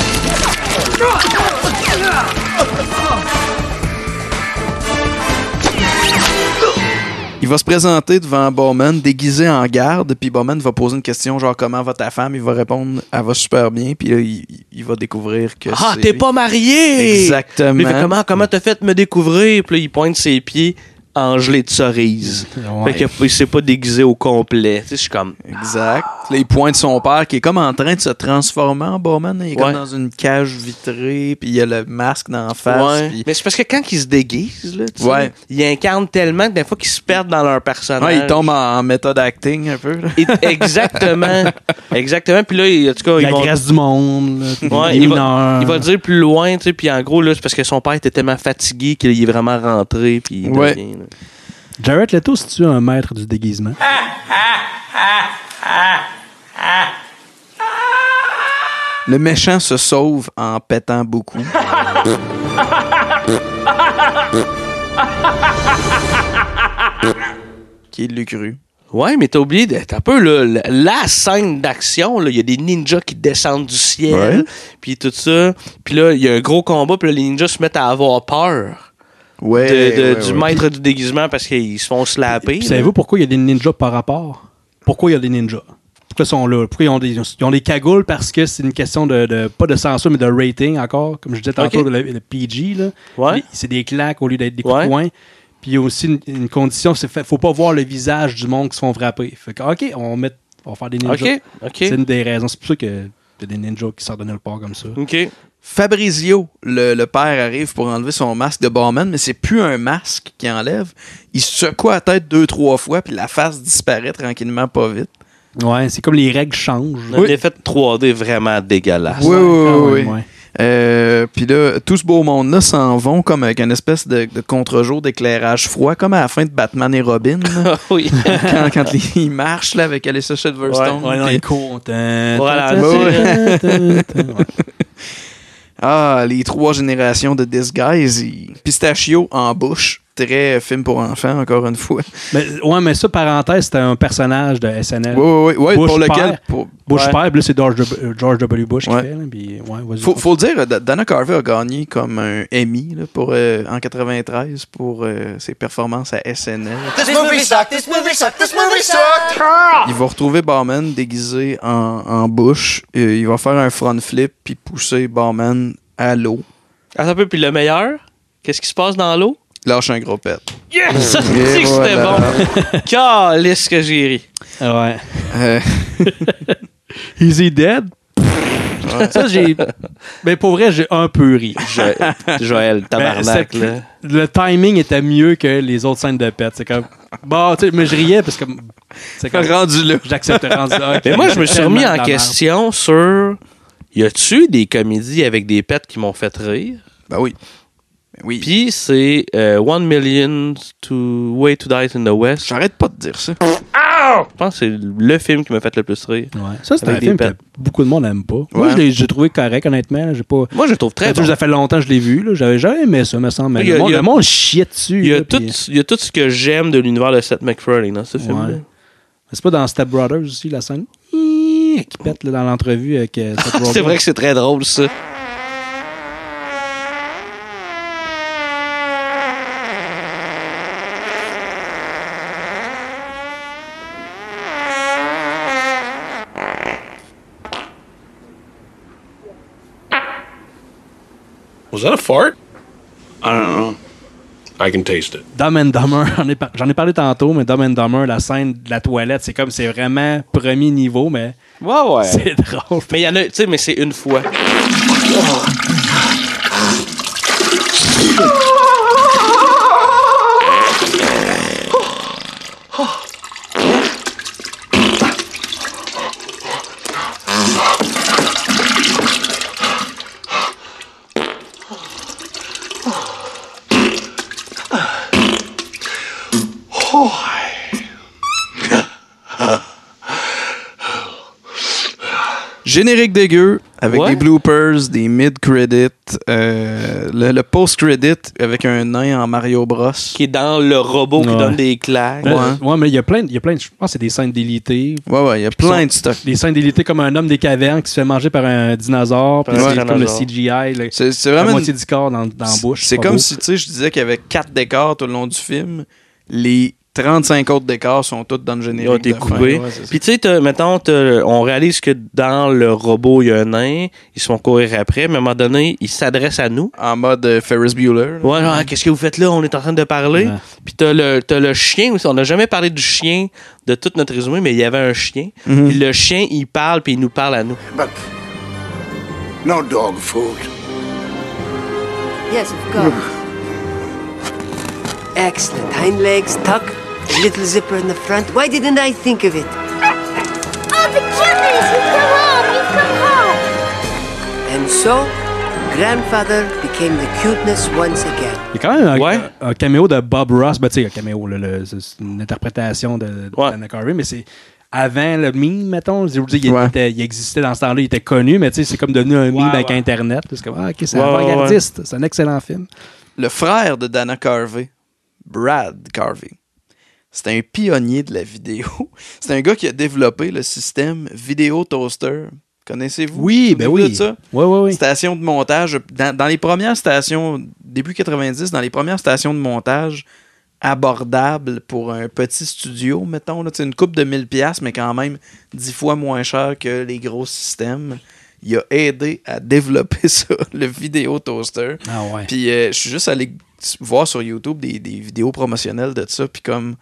Il va se présenter devant Bowman déguisé en garde, puis Bowman va poser une question genre comment va ta femme, il va répondre elle va super bien, puis là il, il va découvrir que Ah, c'est... t'es pas marié! Exactement. Puis il fait, comment, comment t'as fait de me découvrir? Puis là, il pointe ses pieds en gelée de cerise. Ouais. Fait qu'il s'est pas déguisé au complet. Tu sais, je suis comme... Exact. Là, il pointe son père qui est comme en train de se transformer en Bowman. Il est Ouais. comme dans une cage vitrée, puis il y a le masque dans la face. Ouais. puis- Mais c'est parce que quand ils se déguisent, là, tu sais, Ouais. ils incarnent tellement que des fois qu'ils se perdent dans leur personnage. Ouais, il tombe en, en méthode acting un peu. là. Et- exactement. Exactement. Puis là, il- en tout cas, Il ils vont... agresse du monde. Là, Ouais, les il, va, mineurs. il va le dire plus loin, tu sais, puis en gros, là, c'est parce que son père était tellement fatigué qu'il est vraiment rentré, puis il Ouais. devient, là. Jared Leto, c'est-tu un maître du déguisement? Le méchant se sauve en pétant beaucoup. Qui l'a cru? Ouais, mais t'as oublié, de- t'as un peu là, la, la scène d'action, là, il y a des ninjas qui descendent du ciel, Ouais. puis tout ça, puis là, il y a un gros combat, puis là, les ninjas se mettent à avoir peur Ouais, de, de- ouais, du ouais. maître du déguisement parce qu'ils se font slapper. Puis là. savez-vous pourquoi il y a des ninjas par rapport? Pourquoi il y a des ninjas? Pourquoi ils sont là? Pourquoi ils ont des, ils ont des cagoules? Parce que c'est une question de, de- pas de censure, mais de rating encore. Comme je disais tantôt, Ok. le, le P G, là. Ouais. Les- c'est des claques au lieu d'être des coups Ouais. de poing. Puis il y a aussi une, une condition, c'est fait, faut pas voir le visage du monde qui se font frapper. Fait que, OK, on, met, on va faire des ninjas. Ok, ok. C'est une des raisons. C'est pour ça que y a des ninjas qui sortent de nulle part comme ça. OK. Fabrizio, le, le père, arrive pour enlever son masque de barman, mais c'est plus un masque qu'il enlève. Il se secoue la tête deux, trois fois, puis la face disparaît tranquillement, pas vite. Ouais, c'est comme les règles changent. Un effet trois D vraiment dégueulasse. Oui, oui, quand oui. même, oui. ouais. Euh, puis là, tout ce beau monde-là s'en vont comme avec une espèce de, de contre-jour d'éclairage froid, comme à la fin de Batman et Robin. là. Oui. quand quand les- ils marchent là, avec Alyssa Silverstone. Ouais, non, puis- il est content. Voilà, Ouais. Ah, les trois générations de Disguise. ils- Pistachio en bouche. Très film pour enfants, encore une fois. Mais, ouais, mais ça, parenthèse, c'était un personnage de S N L. Oui, oui, oui. Bush Pour lequel. père. pour- Bush ouais. père, puis là, c'est George, W- George W. Bush Ouais. qui fait. Là, puis, ouais, vas-y. Faut, faut le dire, Da- Dana Carvey a gagné comme un Emmy là, pour, euh, en quatre-vingt-treize pour euh, ses performances à S N L. This movie sucked, this movie sucked, this movie sucked! Il va retrouver Barman déguisé en, en bouche. Euh, il va faire un front flip puis pousser Barman à l'eau. Attends un peu, puis le meilleur, qu'est-ce qui se passe dans l'eau? Lâche un gros pet. Yes! Et C'est que c'était voilà. bon. Calisse que j'ai ri. Ouais. Euh, Is he dead? Ça, j'ai. Mais pour vrai, j'ai un peu ri. Jo- Joël, tabarnak, Ben, là. c'est- Le timing était mieux que les autres scènes de pète. C'est comme. Bon, tu sais, mais je riais parce que. C'est comme. rendu là. J'accepte rendu là. Mais moi, je me suis Tellement remis de en la question sur... Y a-tu des comédies avec des pets qui m'ont fait rire? Ben oui. Ben oui. Puis c'est euh, One Million to Way to Die in the West. J'arrête pas de dire ça. Je pense que c'est le film qui m'a fait le plus rire. Ouais. Ça, c'est un Avec des film que pets. beaucoup de monde n'aime pas. Moi, Ouais. je l'ai j'ai trouvé correct, honnêtement. là. J'ai pas. Moi, je le trouve très Ça bon. ça fait longtemps que je l'ai vu. là. J'avais jamais aimé ça, me semble. Mais Il y a- le, monde, il y a- le monde chiait dessus. Il y, a là, tout, puis- il y a tout ce que j'aime de l'univers de Seth MacFarlane dans ce film-là. Ouais. C'est pas dans Step Brothers aussi, la scène qui pète là, dans l'entrevue avec euh, Seth Rogen. C'est vrai que c'est très drôle, ça. Was that a fart? I don't know. I can taste it. Dumb and Dumber, j'en ai, par- j'en ai parlé tantôt, mais Dumb and Dumber, la scène de la toilette, c'est comme, c'est vraiment premier niveau, mais Ouais, ouais. c'est drôle. Mais il y en a, tu sais, mais c'est une fois. Générique dégueu, avec Ouais. des bloopers, des mid-credits, euh, le, le post-credit avec un nain en Mario Bros. Qui est dans le robot qui Ouais. donne des claques. Là, ouais, mais il y a plein, de- il y a plein de, je pense que c'est des scènes délitées. Ouais, ouais, il y a Qui plein sont- de stuff. Des scènes délitées comme un homme des cavernes qui se fait manger par un dinosaure, puis Par un c'est comme le tyrannosaure. C G I, là, C'est, c'est la vraiment moitié une- du corps dans, dans la bouche. C'est pas comme beau. si, tu sais, je disais qu'il y avait quatre décors tout le long du film. Les trente-cinq autres décors sont tous dans le Ils générique. ont été de fin. coupés. Ouais, c'est ça. Puis tu sais, t'as- mettons, t'as- on réalise que dans le robot, il y a un nain. Ils se font courir après. Mais à un moment donné, ils s'adressent à nous. En mode euh, Ferris Bueller. là. Ouais, genre, qu'est-ce que vous faites là? On est en train de parler. Ouais. Puis t'as le, t'as le chien aussi. On n'a jamais parlé du chien de tout notre résumé, mais il y avait un chien. Mhm. Puis le chien, il parle, puis il nous parle à nous. But no dog food. Yes, of course. Excellent. Hind legs, tuck, a little zipper in the front. Why didn't I think of it? Oh, the cuteness! You've come home! You've come home! And so, grandfather became the cuteness once again. Il y a quand même un, Ouais. un- un caméo de Bob Ross. Ben, tu sais, un caméo, là, le- c'est c'est une interprétation de, de Ouais. Dana Carvey, mais c'est avant le meme, mettons. Je veux dire, il, Ouais. était- il existait dans ce temps-là, il était connu, mais tu sais, c'est comme devenu un meme Ouais, avec ouais. Internet. C'est comme, ah, ok, c'est Ouais, ouais, avant-gardiste. C'est un excellent film. Le frère de Dana Carvey, Brad Carvey, c'est un pionnier de la vidéo. C'est un gars qui a développé le système Vidéo Toaster. Connaissez-vous? Oui, ben Souvenez-vous oui. de ça? Oui, oui, oui. Station de montage. Dans, dans les premières stations, début quatre-vingt-dix, dans les premières stations de montage abordables pour un petit studio, mettons, là, tu sais, une coupe de mille piastres, mais quand même dix fois moins cher que les gros systèmes. Il a aidé à développer ça, le Vidéo Toaster. Ah ouais. Puis euh, je suis juste allé voir sur YouTube des, des vidéos promotionnelles de ça, puis comme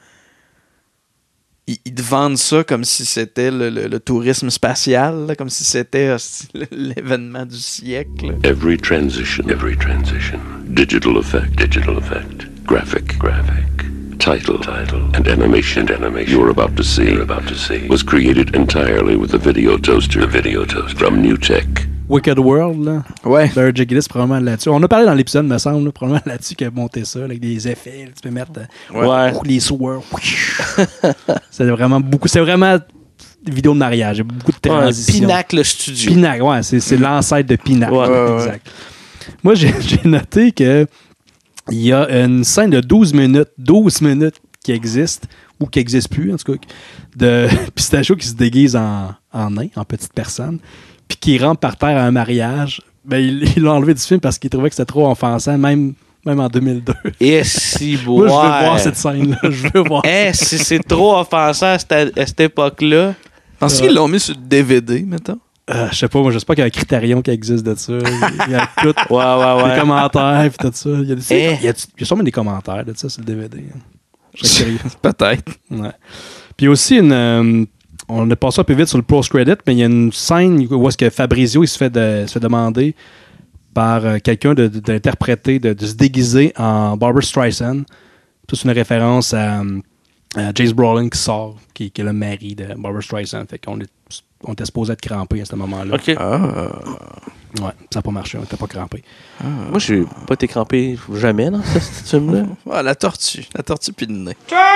ils, ils te vendent ça comme si c'était le, le- le tourisme spatial, là, comme si c'était hostie, l'événement du siècle. Every transition, every transition. Digital effect, digital effect. Graphic, graphic. Title, title. And animation, and animation. You're about to see, you're about to see. Was created entirely with the video toaster, the video toaster from New Tech. Wicked World, là. Ouais. Burger Gillis, probablement là-dessus. On a parlé dans l'épisode, me semble, là, probablement là-dessus qu'il a monté ça, là, avec des effets. Là, tu peux mettre euh, Ouais. les swirls. C'est vraiment beaucoup. C'est vraiment des vidéos de mariage. Il y a beaucoup de Ouais, transitions. Pinacle Studio. Pinacle, ouais, c'est, c'est l'ancêtre de Pinacle. Ouais, ouais, exact. Moi, j'ai, j'ai noté que il y a une scène de douze minutes, douze minutes qui existe, ou qui n'existe plus, en tout cas, de Pistachio qui se déguise en, en nain, en petite personne, puis qui rentre par terre à un mariage. Ben, il, il l'a enlevé du film parce qu'il trouvait que c'était trop offensant, même, même en deux mille deux. Et si beau. Moi, je veux voir cette scène-là. Je veux voir Eh, si c'est trop offensant à cette, à cette époque-là. Penses-tu qu'ils l'ont mis sur le D V D, mettons? Euh, je sais pas, moi, j'espère qu'il y a un critérium qui existe de ça. Il y a tout. Ouais, ouais, ouais. Les commentaires, puis tout ça. Il y a, des, Eh. il y a, il y a sûrement des commentaires de ça sur le D V D. Je suis curieux. Peut-être. Ouais. Puis aussi, une, euh, on a passé un peu vite sur le post-credit, mais il y a une scène où est-ce que Fabrizio il se, fait de, se fait demander par euh, quelqu'un de, de- d'interpréter, de, de se déguiser en Barbra Streisand. Ça, c'est une référence à, à James Brolin qui sort, qui, qui est le mari de Barbra Streisand. Fait qu'on est, on était supposé être crampé à ce moment-là. OK. Ouais, ça n'a pas marché, on n'était pas crampé. Moi, j'ai pas été crampé jamais dans ce ce film-là. Ah, la tortue. La tortue puis le nez.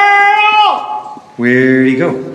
Where'd he go?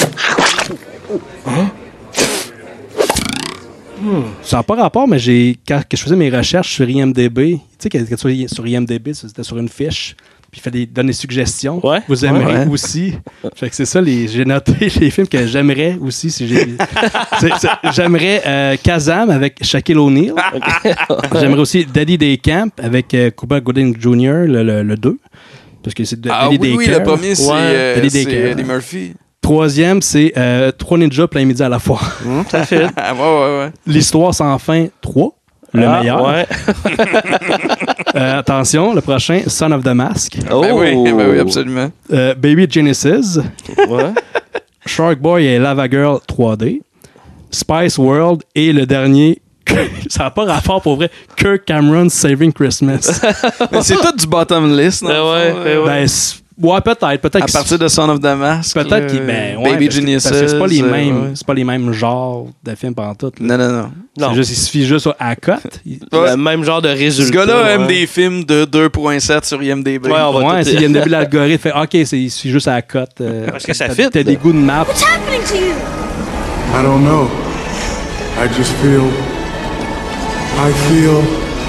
Ça n'a pas rapport, mais j'ai quand que je faisais mes recherches sur I M D B, tu sais, que, que tu vois, sur I M D B, c'était sur une fiche, puis il fait des, donne des suggestions. Ouais. Vous aimerez Ouais, ouais. aussi. Fait que c'est ça, les, j'ai noté les films que j'aimerais aussi. Si j'ai, c'est- c'est- j'aimerais euh, Kazam avec Shaquille O'Neal. J'aimerais aussi Daddy Day Camp avec euh, Cuba Gooding junior, le, le, le deux. Parce que c'est de- Ah Daddy oui, oui, Daycare. le premier, c'est, Ouais, euh, Daddy c'est Daycare. Eddie Murphy. Troisième, c'est euh, Trois ninjas plein midi à la fois. Ça fait. Ah, ouais, ouais, ouais. L'histoire sans fin trois. Le Ah, meilleur. Ouais. Euh, attention, le prochain, Son of the Mask. Oh. Ben oui, ben oui, absolument. Euh, Baby Genesis. Ouais. Shark Boy et Lava Girl trois D. Spice World et le dernier, ça n'a pas rapport pour vrai, Kirk Cameron Saving Christmas. Mais c'est tout du bottom list, non? Ben ouais, ben ouais. Ben, c'est- ouais, peut-être. peut-être À que partir de Son of the Mask. Peut-être là, qu'il ben, ouais, Baby parce que- Geniuses. parce que c'est pas les euh, mêmes, ouais. c'est pas les mêmes genres de films pendant tout. Non, non, non. Non. C'est juste, il suffit juste à cote. Il- Ouais. Le même genre de résultat. Ce gars-là aime ouais. des films de deux virgule sept sur I M D B. Ouais, on va Ouais, tout- s'il y a une début l'algorithme, fait OK, c'est, il suffit juste à la cote. euh, Parce que ça t'as- fit. T'as des goûts de map. What's happening to you? I don't know. I just feel... I feel...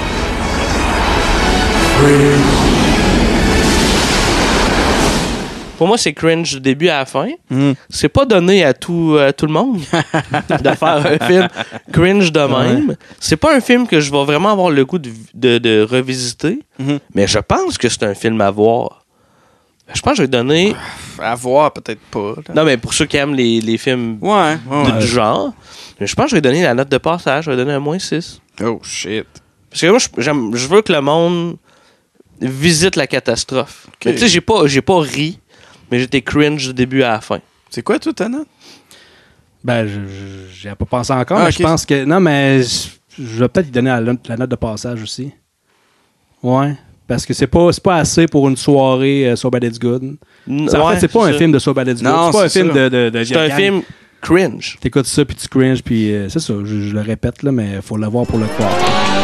cringe. Pour moi, c'est cringe du début à la fin. Mm. C'est pas donné à tout, à tout le monde de faire un film cringe de même. Ouais. C'est pas un film que je vais vraiment avoir le goût de, de, de revisiter, mm-hmm. mais je pense que c'est un film à voir. Je pense que je vais donner... À voir, peut-être pas. Là. Non, mais pour ceux qui aiment les, les films ouais, ouais, de, du genre, je pense que je vais donner la note de passage. Je vais donner un moins six. Oh, shit. Parce que moi, je, j'aime, je veux que le monde visite la catastrophe. Okay. Tu sais, j'ai pas, j'ai pas ri. Mais j'étais cringe du début à la fin. C'est quoi, toi, ta note? Ben, je n'ai pas pensé encore, ah, mais okay. je pense que... Non, mais je, je vais peut-être lui donner la, la note de passage aussi. Ouais. Parce que c'est pas, c'est pas assez pour une soirée euh, So Bad It's Good. N- en ouais, fait, c'est pas c'est un ça. film de So Bad It's Good. Non, c'est pas c'est un ça. film de... de, de c'est un film cringe. T'écoutes ça, puis tu cringes, puis euh, c'est ça. Je, je le répète, là, mais il faut le voir pour le croire.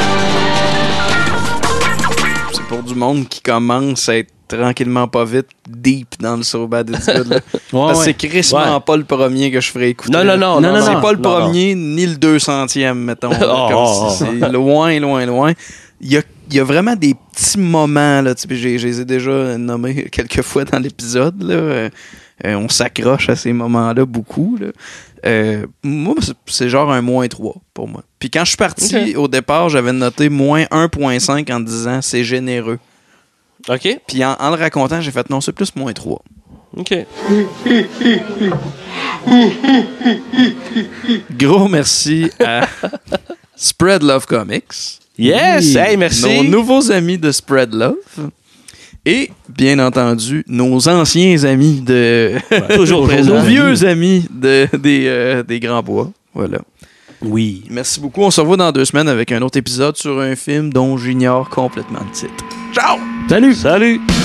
C'est pour du monde qui commence à être tranquillement pas vite, deep dans le So Bad It's Good. Là. ouais, Parce que ouais. c'est crissement ouais. pas le premier que je ferais écouter. Non, non, non. non, non c'est non, pas le non, premier, non. ni le deux centième, mettons. Là, oh, comme oh, si, oh. C'est loin, loin, loin. Il y a, il y a vraiment des petits moments, là, je les ai déjà nommés quelques fois dans l'épisode. Là. Euh, on s'accroche à ces moments-là beaucoup. Là. Euh, moi, c'est, c'est genre un moins trois pour moi. Puis quand je suis parti, okay. au départ, j'avais noté moins un virgule cinq en disant c'est généreux. OK. Puis en, en le racontant, j'ai fait non, c'est plus moins trois. OK. Gros merci à Spread Love Comics. Yes! Oui. Hey, merci! Nos nouveaux amis de Spread Love. Et, bien entendu, nos anciens amis de... Ouais, toujours présents. Nos vieux amis de, des, euh, des Grands Bois. Voilà. Oui. Merci beaucoup. On se revoit dans deux semaines avec un autre épisode sur un film dont j'ignore complètement le titre. Ciao! Salut! Salut!